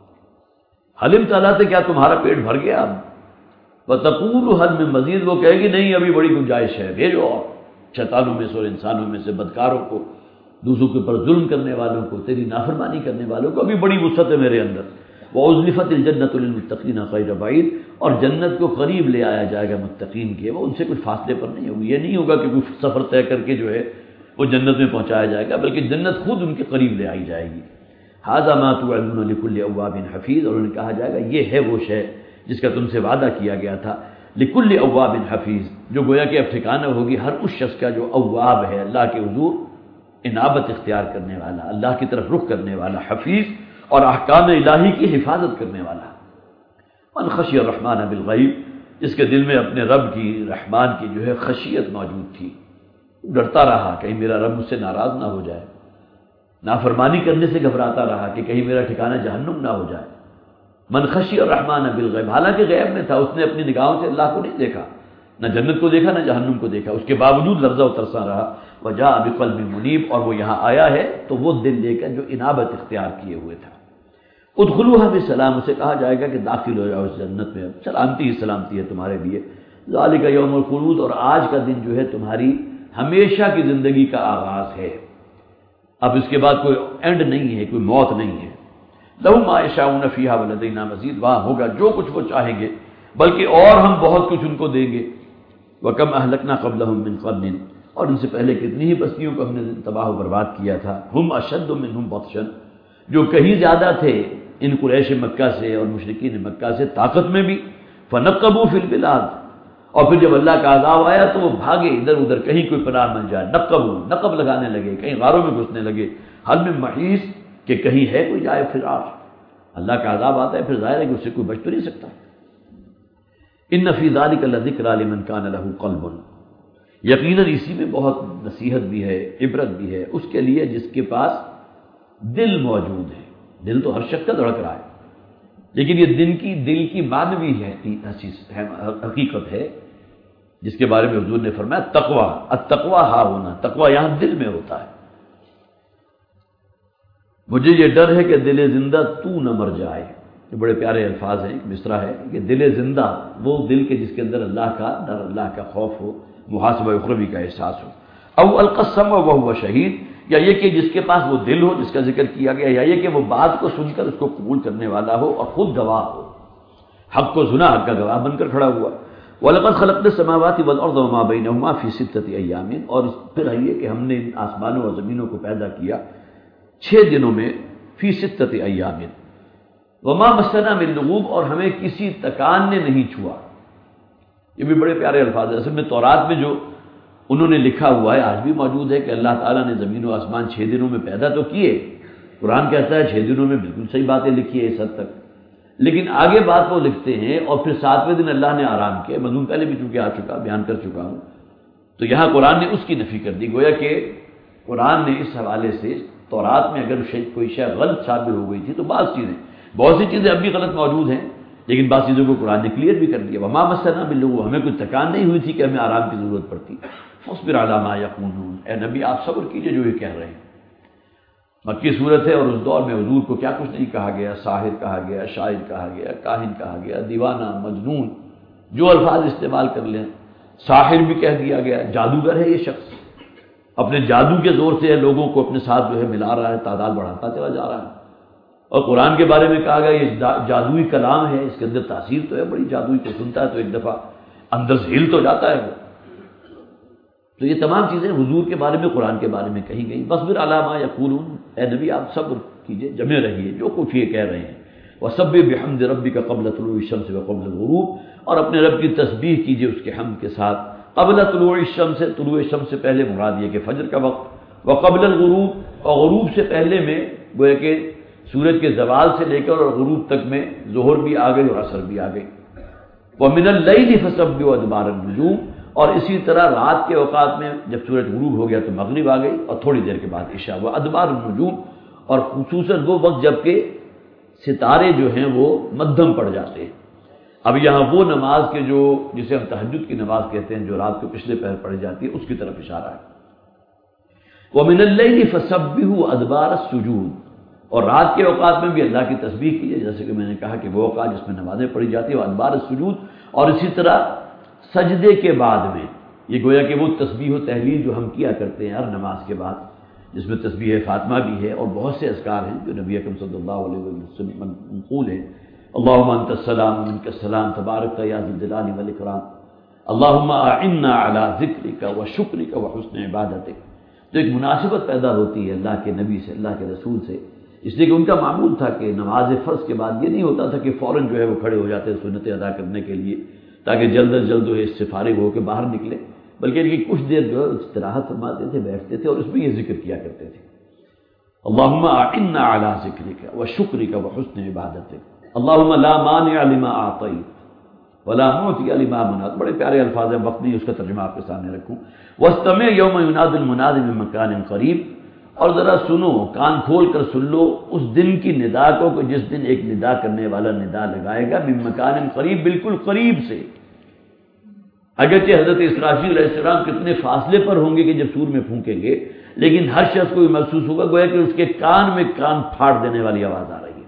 حلم تعالیٰ سے کیا تمہارا پیٹ بھر گیا؟ اب وَتَقُولُ هَلْ مِن مَّزِيدٍ، وہ کہے گی نہیں ابھی بڑی گنجائش ہے، بھیجو اور شیطانوں میں سے اور انسانوں میں سے بدکاروں کو، دوسروں کے اوپر ظلم کرنے والوں کو، تیری نافرمانی کرنے والوں کو، ابھی بڑی وسعت ہے میرے اندر۔ وَأُزْلِفَتِ الْجَنَّةُ لِلْمُتَّقِينَ غَيْرَ بَعِيدٍ، اور جنت کو قریب لے آیا جائے گا متقین کے، وہ ان سے کچھ فاصلے پر نہیں ہوگی۔ یہ نہیں ہوگا کہ کوئی سفر طے کر کے جو ہے وہ جنت میں پہنچایا جائے گا، بلکہ جنت خود ان کے قریب لے آئی جائے گی۔ هَذَا مَا تُوعَدُونَ لِكُلِّ أَوَّابٍ حَفِيظٍ، اور انہیں کہا جائے گا یہ ہے وہ شے جس کا تم سے وعدہ کیا گیا تھا، لِكُلِّ أَوَّابٍ حَفِيظٍ، جو گویا کہ اب ٹھکانہ ہوگی ہر اس شخص کا جو اواب ہے، اللہ کے حضور انابت اختیار کرنے والا، اللہ کی طرف رخ کرنے والا، حفیظ اور احکام الہی کی حفاظت کرنے والا۔ من خشی الرحمن بالغیب، جس کے دل میں اپنے رب کی، رحمان کی جو ہے خشیت موجود تھی، ڈرتا رہا کہیں میرا رب مجھ سے ناراض نہ ہو جائے، نافرمانی کرنے سے گھبراتا رہا کہ کہیں میرا ٹھکانہ جہنم نہ ہو جائے۔ من خشی الرحمن بالغیب، حالانکہ غیب میں تھا، اس نے اپنی نگاہوں سے اللہ کو نہیں دیکھا، نہ جنت کو دیکھا نہ جہنم کو دیکھا، اس کے باوجود لرزہ و ترساں رہا۔ وجاء بقلب منیب، اور وہ یہاں آیا ہے تو وہ دل لے کر جو انابت اختیار کیے ہوئے تھا۔ ادخلوها بسلام، اسے کہا جائے گا کہ داخل ہو جاؤ اس جنت میں، سلامتی ہی سلامتی ہے تمہارے لیے۔ ذالک یوم الخلود، اور آج کا دن جو ہے تمہاری ہمیشہ کی زندگی کا آغاز ہے، اب اس کے بعد کوئی اینڈ نہیں ہے، کوئی موت نہیں ہے۔ لہم ما یشاءون فیہا ولدینا مزید، وہاں ہوگا جو کچھ وہ چاہیں گے، بلکہ اور ہم بہت کچھ ان کو دیں گے۔ وَكَمْ أَهْلَكْنَا قَبْلَهُم مِّن قَرْنٍ، اور ان سے پہلے کتنی ہی بستیوں کو ہم نے تباہ و برباد کیا تھا۔ ہم اشد منہم بطشا، جو کہیں زیادہ تھے ان قریش مکہ سے اور مشرکین مکہ سے طاقت میں بھی۔ فنقبوا فی البلاد، اور پھر جب اللہ کا عذاب آیا تو وہ بھاگے ادھر ادھر، کہیں کوئی پناہ مل جائے، نقبوا، نقب لگانے لگے، کہیں غاروں میں گھسنے لگے، حل من محیص، کہ کہیں ہے کوئی جائے فرار۔ اللہ کا عذاب آتا ہے پھر ظاہر ہے کہ اس سے کوئی بچ تو نہیں سکتا۔ ان فی ذلک لذکری لمن کان لہ قلب، یقیناً اسی میں بہت نصیحت بھی ہے، عبرت بھی ہے اس کے لیے جس کے پاس دل موجود ہے۔ دل تو ہر شخص کا دھڑک رہا ہے، لیکن یہ دل کی دل کی معنوی ہے حقیقت ہے، جس کے بارے میں حضور نے فرمایا تقوی، التقوی ہا ہونا، تقوی یہاں دل میں ہوتا ہے۔ مجھے یہ ڈر ہے کہ دل زندہ تو نہ مر جائے، یہ بڑے پیارے الفاظ ہیں، مصرع ہے کہ دل زندہ، وہ دل کے جس کے اندر اللہ کا ڈر، اللہ کا خوف ہو، محاسبہ اخروی کا احساس ہو۔ او القسم وهو شہید، یا یہ کہ جس کے پاس وہ دل ہو جس کا ذکر کیا گیا، یا یہ کہ وہ بات کو سن کر اس کو قبول کرنے والا ہو اور خود گواہ ہو، حق کو سنا، حق کا گواہ بن کر کھڑا ہوا۔ وَلَقَدْ خَلَقْنَا السَّمَاوَاتِ وَالْأَرْضَ وَمَا بَيْنَهُمَا فِي سِتَّةِ أَيَّامٍ، اور پھر ہے کہ ہم نے ان آسمانوں اور زمینوں کو پیدا کیا چھ دنوں میں، فی ستۃ ایام، وما مسنا من لغوب، اور ہمیں کسی تکان نے نہیں چھوا۔ یہ بھی بڑے پیارے الفاظ ہیں، اصل میں تورات میں جو انہوں نے لکھا ہوا ہے آج بھی موجود ہے کہ اللہ تعالیٰ نے زمین و آسمان چھ دنوں میں پیدا تو کیے، قرآن کہتا ہے چھ دنوں میں، بالکل صحیح باتیں لکھی ہے اس حد تک، لیکن آگے بات وہ لکھتے ہیں اور پھر ساتویں دن اللہ نے آرام کیا۔ مضمون پہلے بھی چونکہ آ چکا، بیان کر چکا ہوں، تو یہاں قرآن نے اس کی نفی کر دی، گویا کہ قرآن نے اس حوالے سے تورات میں اگر کوئی شے غلط ثابت ہو گئی تھی تو بعض چیزیں، بہت سی چیزیں اب بھی غلط موجود ہیں، لیکن بعض چیزوں کو قرآن نے کلیئر بھی کر دیا۔ وما مسنا من لغوب، ہمیں کوئی تکان نہیں ہوئی تھی کہ ہمیں آرام کی ضرورت پڑتی۔ فاصبر علی ما یقولون، اے نبی آپ صبر کیجئے جو یہ کہہ رہے ہیں۔ مکی صورت ہے اور اس دور میں حضور کو کیا کچھ نہیں کہا گیا، ساحر کہا گیا، شاعر کہا گیا، کاہن کہا گیا، دیوانہ، مجنون، جو الفاظ استعمال کر لیں، ساحر بھی کہہ دیا گیا، جادوگر ہے یہ شخص، اپنے جادو کے زور سے لوگوں کو اپنے ساتھ جو ہے ملا رہا ہے، تعداد بڑھاتا چلا جا رہا ہے۔ اور قرآن کے بارے میں کہا گیا یہ جادوئی کلام ہے، اس کے اندر تاثیر تو ہے بڑی جادوئی، کو سنتا ہے تو ایک دفعہ اندر سے ہل تو جاتا ہے وہ۔ تو یہ تمام چیزیں حضور کے بارے میں قرآن کے بارے میں کہی گئی۔ فاصبر علی ما یقولون، اے نبی آپ صبر کیجئے، جمے رہیے جو کچھ یہ کہہ رہے ہیں۔ وسبح بحمد ربک قبل طلوع الشمس وقبل الغروب، اور اپنے رب کی تسبیح کیجئے اس کے حمد کے ساتھ، قبل طلوع الشمس، طلوع شمس سے پہلے، مراد یہ کہ فجر کا وقت، وقبل الغروب، اور غروب سے پہلے میں گویا کہ سورج کے زوال سے لے کر اور غروب تک میں ظہر بھی آ گئی اور عصر بھی آ گئی۔ وَمِنَ اللَّيْلِ فَسَبِّحْ وَأَدْبَارَ النُّجُومِ، اور اسی طرح رات کے اوقات میں جب سورج غروب ہو گیا تو مغرب آ گئی اور تھوڑی دیر کے بعد عشاء ہوا، ادبار النجوم، اور خصوصاً وہ وقت جب کہ ستارے جو ہیں وہ مدھم پڑ جاتے ہیں۔ اب یہاں وہ نماز کے جو جسے ہم تہجد کی نماز کہتے ہیں جو رات کو پچھلے پہر پڑھی جاتی ہے اس کی طرف اشارہ ہے۔ وَمِنَ اللَّيْلِ فَسَبِّحْ وَأَدْبَارَ السُّجُودِ، اور رات کے اوقات میں بھی اللہ کی تسبیح کیجیے، جیسے کہ میں نے کہا کہ وہ اوقات جس میں نمازیں پڑھی جاتی ہیں وہ ادبار السجود، اور اسی طرح سجدے کے بعد میں، یہ گویا کہ وہ تسبیح و تحلیل جو ہم کیا کرتے ہیں ہر نماز کے بعد، جس میں تسبیح فاطمہ بھی ہے اور بہت سے اذکار ہیں جو نبی اکرم صلی اللہ علیہ وسلم منقول ہیں۔ اللہم انت السلام منک السلام تبارک یا ذی الجلال والاکرام، اللہم اعنا علی ذکرک و شکرک و حسن عبادتک۔ تو ایک مناسبت پیدا ہوتی ہے اللہ کے نبی سے، اللہ کے رسول سے، اس لیے کہ ان کا معمول تھا کہ نماز فرض کے بعد یہ نہیں ہوتا تھا کہ فوراً جو ہے وہ کھڑے ہو جاتے سنتیں ادا کرنے کے لیے تاکہ جلد از جلد جو ہے اس سے فارغ ہو کے باہر نکلے، بلکہ ان کی کچھ دیر جو ہے استراحت فرماتے تھے، بیٹھتے تھے اور اس میں یہ ذکر کیا کرتے تھے، اللہم اعنا علی ذکرک و شکرک و حسن عبادتک، اللہم لا مانع لما اعطیت ولا معطی لما منعت۔ بڑے پیارے الفاظ ہیں، وقت نہیں اس کا ترجمہ آپ کے سامنے رکھوں۔ واستمع یوم ینادی المنادی من مکان قریب، اور ذرا سنو، کان کھول کر سن لو اس دن کی ندا کو کہ جس دن ایک ندا کرنے والا ندا لگائے گا، من مکان قریب، بالکل قریب سے۔ اگرچہ حضرت اسرافیل علیہ السلام کتنے فاصلے پر ہوں گے کہ جب سور میں پھونکیں گے، لیکن ہر شخص کو یہ محسوس ہوگا گویا کہ اس کے کان میں کان پھاڑ دینے والی آواز آ رہی ہے،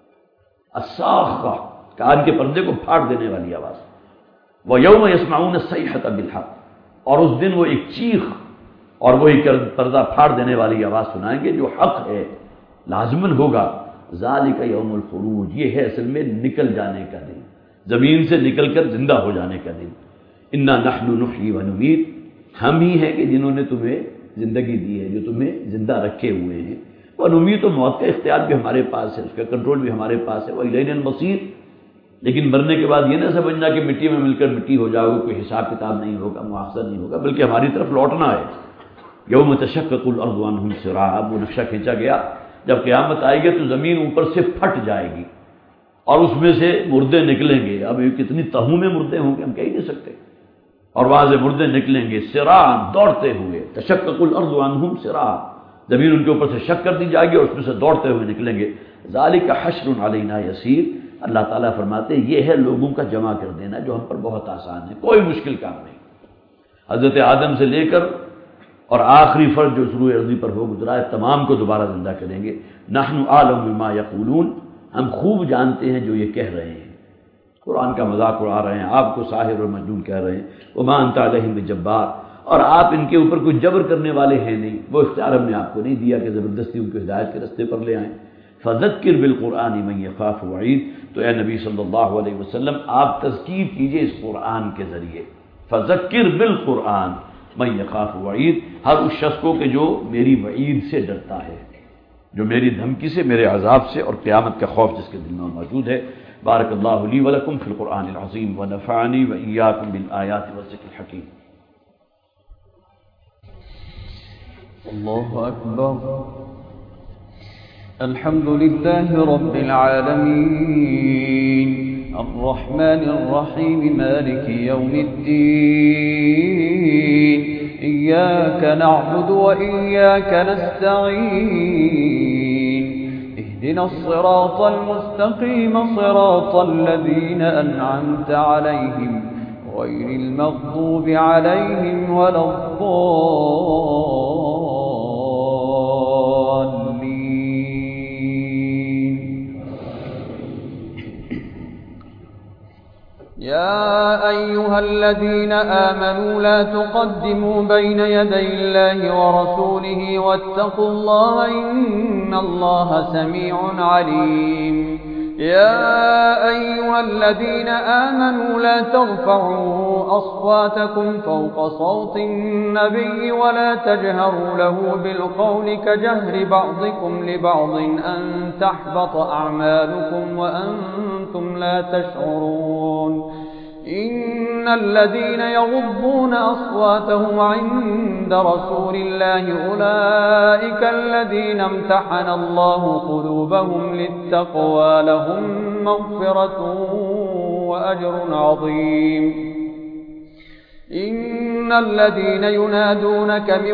الصاخہ، کان کے پردے کو پھاڑ دینے والی آواز۔ وَيَوْمَ يَسْمَعُونَ الصَّيْحَةَ بِالْحَقِّ، اور اس دن وہ ایک چیخ اور وہی پردہ پھاڑ دینے والی آواز سنائیں گے جو حق ہے، لازماً ہوگا۔ ذَلِكَ يَوْمُ الْخُرُوجِ، یہ ہے اصل میں نکل جانے کا دن، زمین سے نکل کر زندہ ہو جانے کا دن۔ اِنَّا نَحْنُ نُحْيِي وَنُمِيتُ، ہم ہی ہیں کہ جنہوں نے تمہیں زندگی دی ہے، جو تمہیں زندہ رکھے ہوئے ہیں۔ وَنُمِيتُ، تو موت کا اختیار بھی ہمارے پاس ہے، اس کا کنٹرول بھی ہمارے پاس ہے۔ وَإِلَيْنَا الْمَصِيرُ، لیکن مرنے کے بعد یہ نہ سمجھنا کہ مٹی میں مل کر مٹی ہو جاؤ گے، کوئی حساب کتاب نہیں ہوگا، مواخذہ نہیں ہوگا، بلکہ ہماری طرف لوٹنا ہے۔ یوم تشقق الارض عنہم سراعا، وہ نقشہ کھینچا گیا، جب قیامت آئے گی تو زمین اوپر سے پھٹ جائے گی اور اس میں سے مردے نکلیں گے۔ اب یہ کتنی تہوں میں مردے ہوں گے ہم کہہ ہی نہیں سکتے، اور وہاں سے مردے نکلیں گے سراعا، دوڑتے ہوئے۔ تشقق الارض عنہم سراعا، زمین ان کے اوپر سے شق کر دی جائے گی اور اس میں سے دوڑتے ہوئے نکلیں گے۔ ذالک حشر علینا یسیر، اللہ تعالیٰ فرماتے ہیں یہ ہے لوگوں کا جمع کر دینا جو ہم پر بہت آسان ہے، کوئی مشکل کام نہیں۔ حضرت آدم سے لے کر اور آخری فرد جو شروع ارضی پر ہو گزرا ہے، تمام کو دوبارہ زندہ کریں گے۔ نحن اعلم بما یقولون، ہم خوب جانتے ہیں جو یہ کہہ رہے ہیں، قرآن کا مذاق اڑا رہے ہیں، آپ کو ساحر اور مجنون کہہ رہے ہیں۔ وما انت علیہم بجبار، اور آپ ان کے اوپر کوئی جبر کرنے والے ہیں نہیں، وہ اختیار ہم نے آپ کو نہیں دیا کہ زبردستی ان کو ہدایت کے رستے پر لے آئیں۔ فذکر بالقرآن من یخاف وعید، تو اے نبی صلی اللہ علیہ وسلم آپ تذکیر کیجئے اس قرآن کے ذریعے۔ فذکر بالقرآن من یخاف وعید، ہر اس شخص کو کہ جو میری وعید سے ڈرتا ہے، جو میری دھمکی سے، میرے عذاب سے اور قیامت کا خوف جس کے دل میں موجود ہے۔ بارک اللہ لی ولکم فی القرآن العظیم ونفعنی وإیاکم بالآیات والذکر الحکیم۔ اللہ اکبر۔ الحمد للہ رب العالمین، الرحمن الرحیم، مالک یوم الدین، إياك نعبد وإياك نستعين، اهدنا الصراط المستقيم، صراط الذين أنعمت عليهم غير المغضوب عليهم ولا الضالين۔ يا أيها الذين آمنوا لا تقدموا بين يدي الله ورسوله واتقوا الله إن الله سميع عليم۔ يا أيها الذين آمنوا لا ترفعوا أصواتكم فوق صوت النبي ولا تجهروا له بالقول كجهر بعضكم لبعض أن تحبط أعمالكم وأنتم لا تشعرون۔ إن الذين يغضون أصواتهم عند رسول الله أولئك الذين امتحن الله قلوبهم للتقوى، لهم مغفرة وأجر عظيم. إن الذين ينادونك من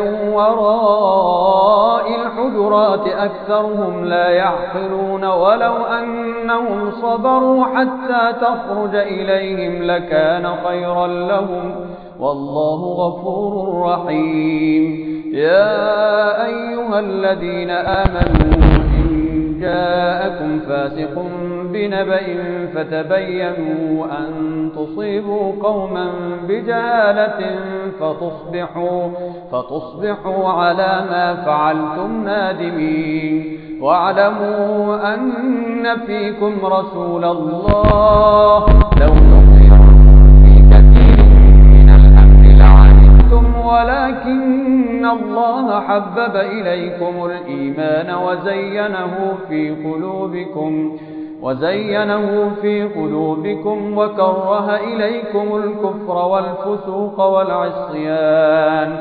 وراء الحجرات أكثرهم لا يعقلون ولو أنهم صبروا حتى تخرج إليهم لكان خيرا لهم والله غفور رحيم. يا أيها الذين آمنوا إن جاءكم فاسق بنبأ فتبينوا أن تصيبوا قوما بجهالة فتصبحوا, فتصبحوا على ما فعلتم نادمين. واعلموا أن فيكم رسول الله لو يطيعكم في كثير من الأمر لعنتم ولكن الله حبب إليكم الإيمان وزينه في قلوبكم وزينه في قلوبكم وكره إليكم الكفر والفسوق والعصيان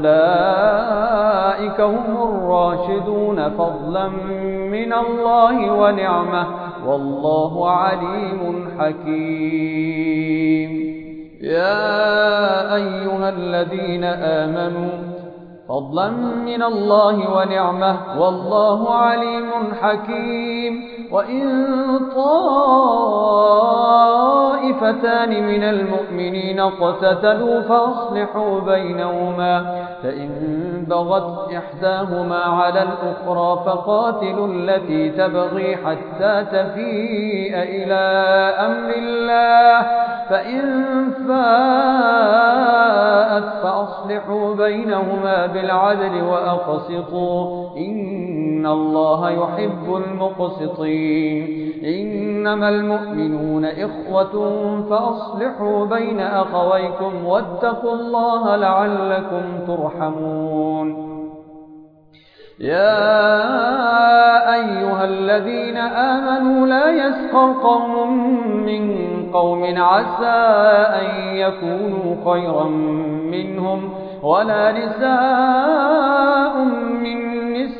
أولئك هم الراشدون فضلا من الله ونعمة والله عليم حكيم. يا أيها الذين آمنوا فضلا من الله ونعمة والله عليم حكيم. وإن طائفتان من المؤمنين اقتتلوا فأصلحوا بينهما فإن بغت إحداهما على الأخرى فقاتلوا التي تبغي حتى تفيء إلى أمر الله فإن فاءت فأصلحوا بينهما بالعدل وأقسطوا إن الله يحب المقسطين. إنما المؤمنون إخوة فأصلحوا بين أخويكم واتقوا الله لعلكم ترحمون. يا أيها الذين آمنوا لا يسخر قوم من قوم عسى أن يكونوا خيرا منهم ولا نساء من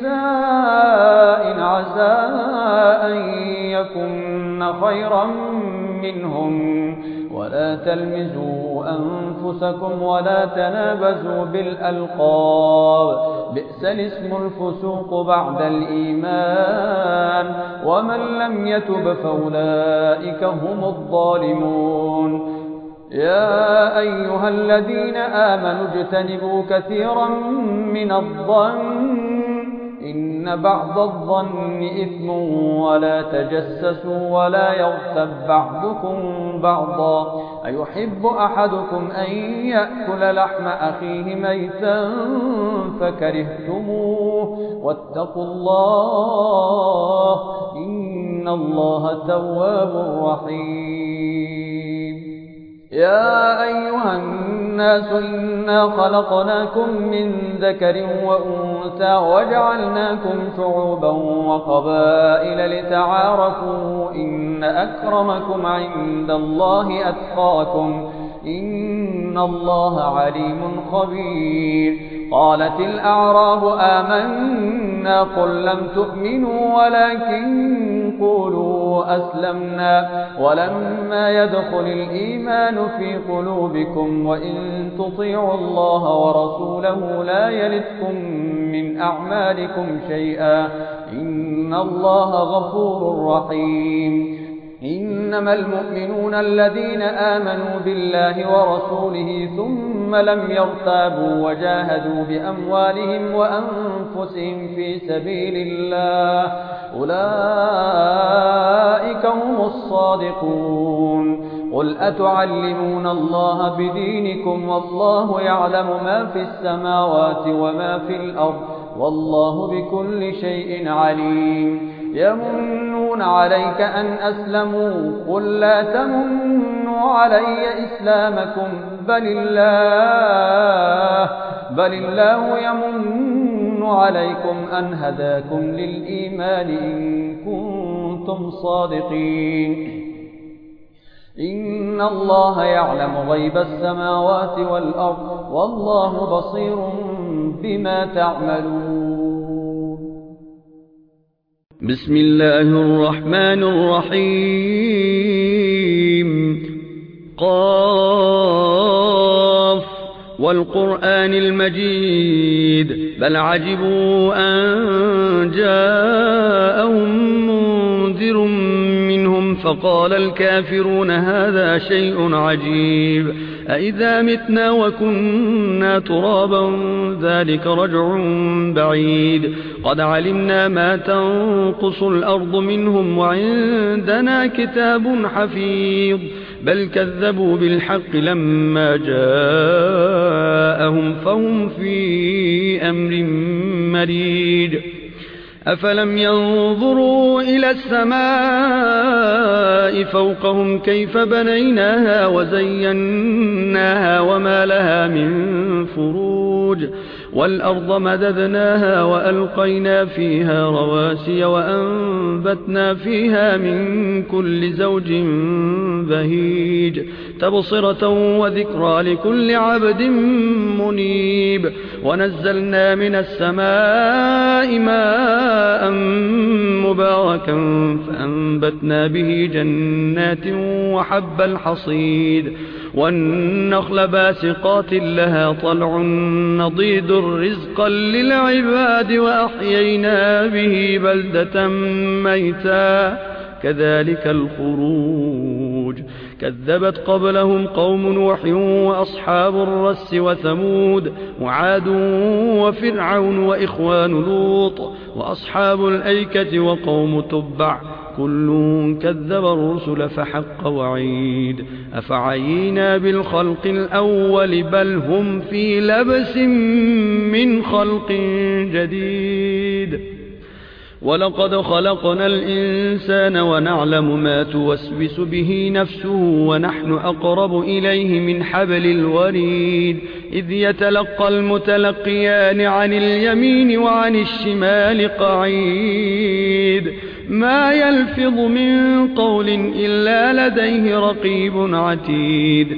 نساء عسى أن يكن خيرا منهم ولا تلمزوا أنفسكم ولا تنابزوا بالألقاب بئس الاسم الفسوق بعد الإيمان ومن لم يتب فأولئك هم الظالمون. يا أيها الذين آمنوا اجتنبوا كثيرا من الظن إن بعض الظن إثم ولا تجسسوا ولا يغتب بعضكم بعضا أيحب أحدكم أن يأكل لحم أخيه ميتا فكرهتموه واتقوا الله إن الله تواب رحيم. يا أيها الناس إنا خلقناكم من ذكر وأنثى وجعلناكم شعوبا وقبائل لتعارفوا إن أكرمكم عند الله أتقاكم إن الله عليم خبير. قالت الأعراب آمنا قل لم تؤمنوا ولكن قولوا أسلمنا ولما يدخل الإيمان في قلوبكم وإن تطيعوا الله ورسوله لا يلتكم من أعمالكم شيئا إن الله غفور رحيم. إنما المؤمنون الذين آمنوا بالله ورسوله ثم لم يرتابوا وجاهدوا بأموالهم وأنفسهم في سبيل الله أولئك هم الصادقون. قل أتعلمون الله بدينكم والله يعلم ما في السماوات وما في الأرض والله بكل شيء عليم. يمنون عليك أن أسلموا قل لا تمنوا علي إسلامكم بل الله, بل الله يمن عليكم أن هداكم للإيمان إن كنتم صادقين. إن الله يعلم غيب السماوات والأرض والله بصير بما تعملون. بسم الله الرحمن الرحيم قاف والقرآن المجيد بل عجبوا أن جاءهم منذر منهم فقال الكافرون هذا شيء عجيب أإذا متنا وكنا ترابا ذلك رجع بعيد قد علمنا ما تنقص الأرض منهم وعندنا كتاب حفيظ بل كذبوا بالحق لما جاءهم فهم في أمر مريج أفلم ينظروا إلى السماء فوقهم كيف بنيناها وزيناها وما لها من فروج والأرض مددناها وألقينا فيها رواسي وأنبتنا فيها من كل زوج بهيج تبصرة وذكرى لكل عبد منيب ونزلنا من السماء ماء مباركا فأنبتنا به جنات وحب الحصيد والنخل باسقات لها طلع نضيد رزقا للعباد وأحيينا به بلدة ميتا كذلك الخروج كذبت قبلهم قوم نوح وأصحاب الرس وثمود وعاد وفرعون وإخوان لوط وأصحاب الأيكة وقوم تبع كل كذب الرسل فحق وعيد أفعينا بالخلق الأول بل هم في لبس من خلق جديد ولقد خلقنا الإنسان ونعلم ما توسوس به نفسه ونحن أقرب إليه من حبل الوريد إذ يتلقى المتلقيان عن اليمين وعن الشمال قعيد ما يلفظ من قول إلا لديه رقيب عتيد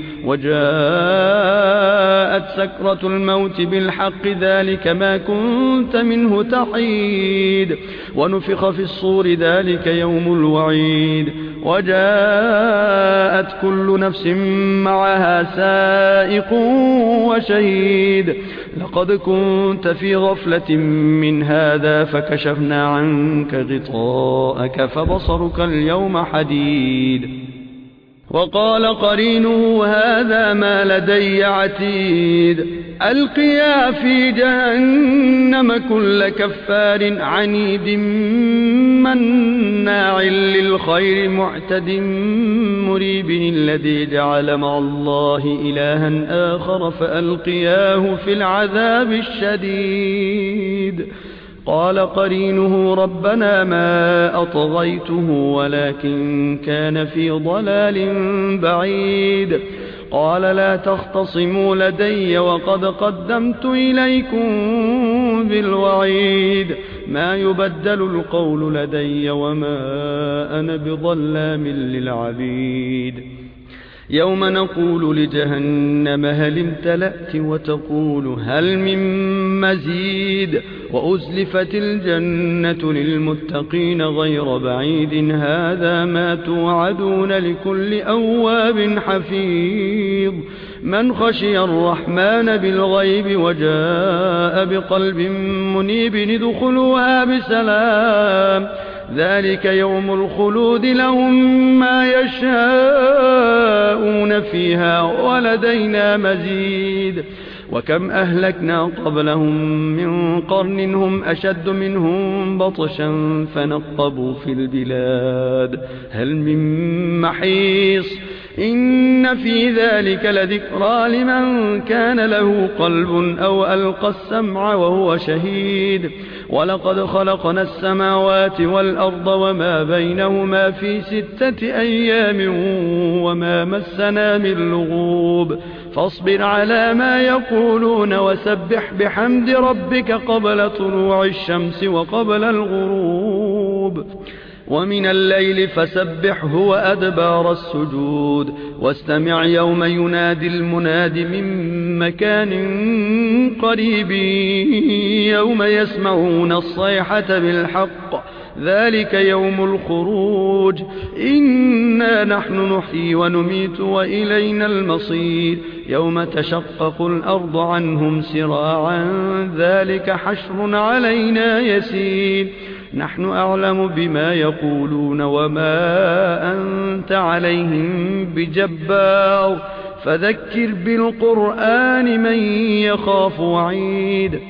وجاءت سكرة الموت بالحق ذلك ما كنت منه تحيد ونفخ في الصور ذلك يوم الوعيد وجاءت كل نفس معها سائق وشهيد لقد كنت في غفلة من هذا فكشفنا عنك غطاءك فبصرك اليوم حديد وقال قرينه هذا ما لدي عتيد ألقيا في جهنم كل كفار عنيد مناع للخير معتد مريب الذي جعل مع الله إلها آخر فألقياه في العذاب الشديد قال قرينه ربنا ما أطغيته ولكن كان في ضلال بعيد قال لا تختصموا لدي وقد قدمت إليكم بالوعيد ما يبدل القول لدي وما أنا بظلام للعبيد يوم نقول لجهنم هل امتلأت وتقول هل من مزيد وأزلفت الجنة للمتقين غير بعيد هذا ما توعدون لكل أواب حفيظ من خشي الرحمن بالغيب وجاء بقلب منيب ادخلوها بسلام ذلك يوم الخلود لهم ما يشاءون فيها ولدينا مزيد وكم أهلكنا قبلهم من قرن هم أشد منهم بطشا فنقبوا في البلاد هل من محيص إن في ذلك لذكرى لمن كان له قلب أو ألقى السمع وهو شهيد ولقد خلقنا السماوات والأرض وما بينهما في ستة أيام وما مسنا من لغوب فاصبر على ما يقولون وسبح بحمد ربك قبل طلوع الشمس وقبل الغروب ومن الليل فسبحه وأدبار السجود واستمع يوم ينادي المناد من مكان قريب يوم يسمعون الصيحة بالحق ذلك يوم الخروج إنا نحن نحيي ونميت وإلينا المصير يوم تشقق الأرض عنهم سراعا ذلك حشر علينا يسير نحن أعلم بما يقولون وما أنت عليهم بجبار فذكر بالقرآن من يخاف وعيد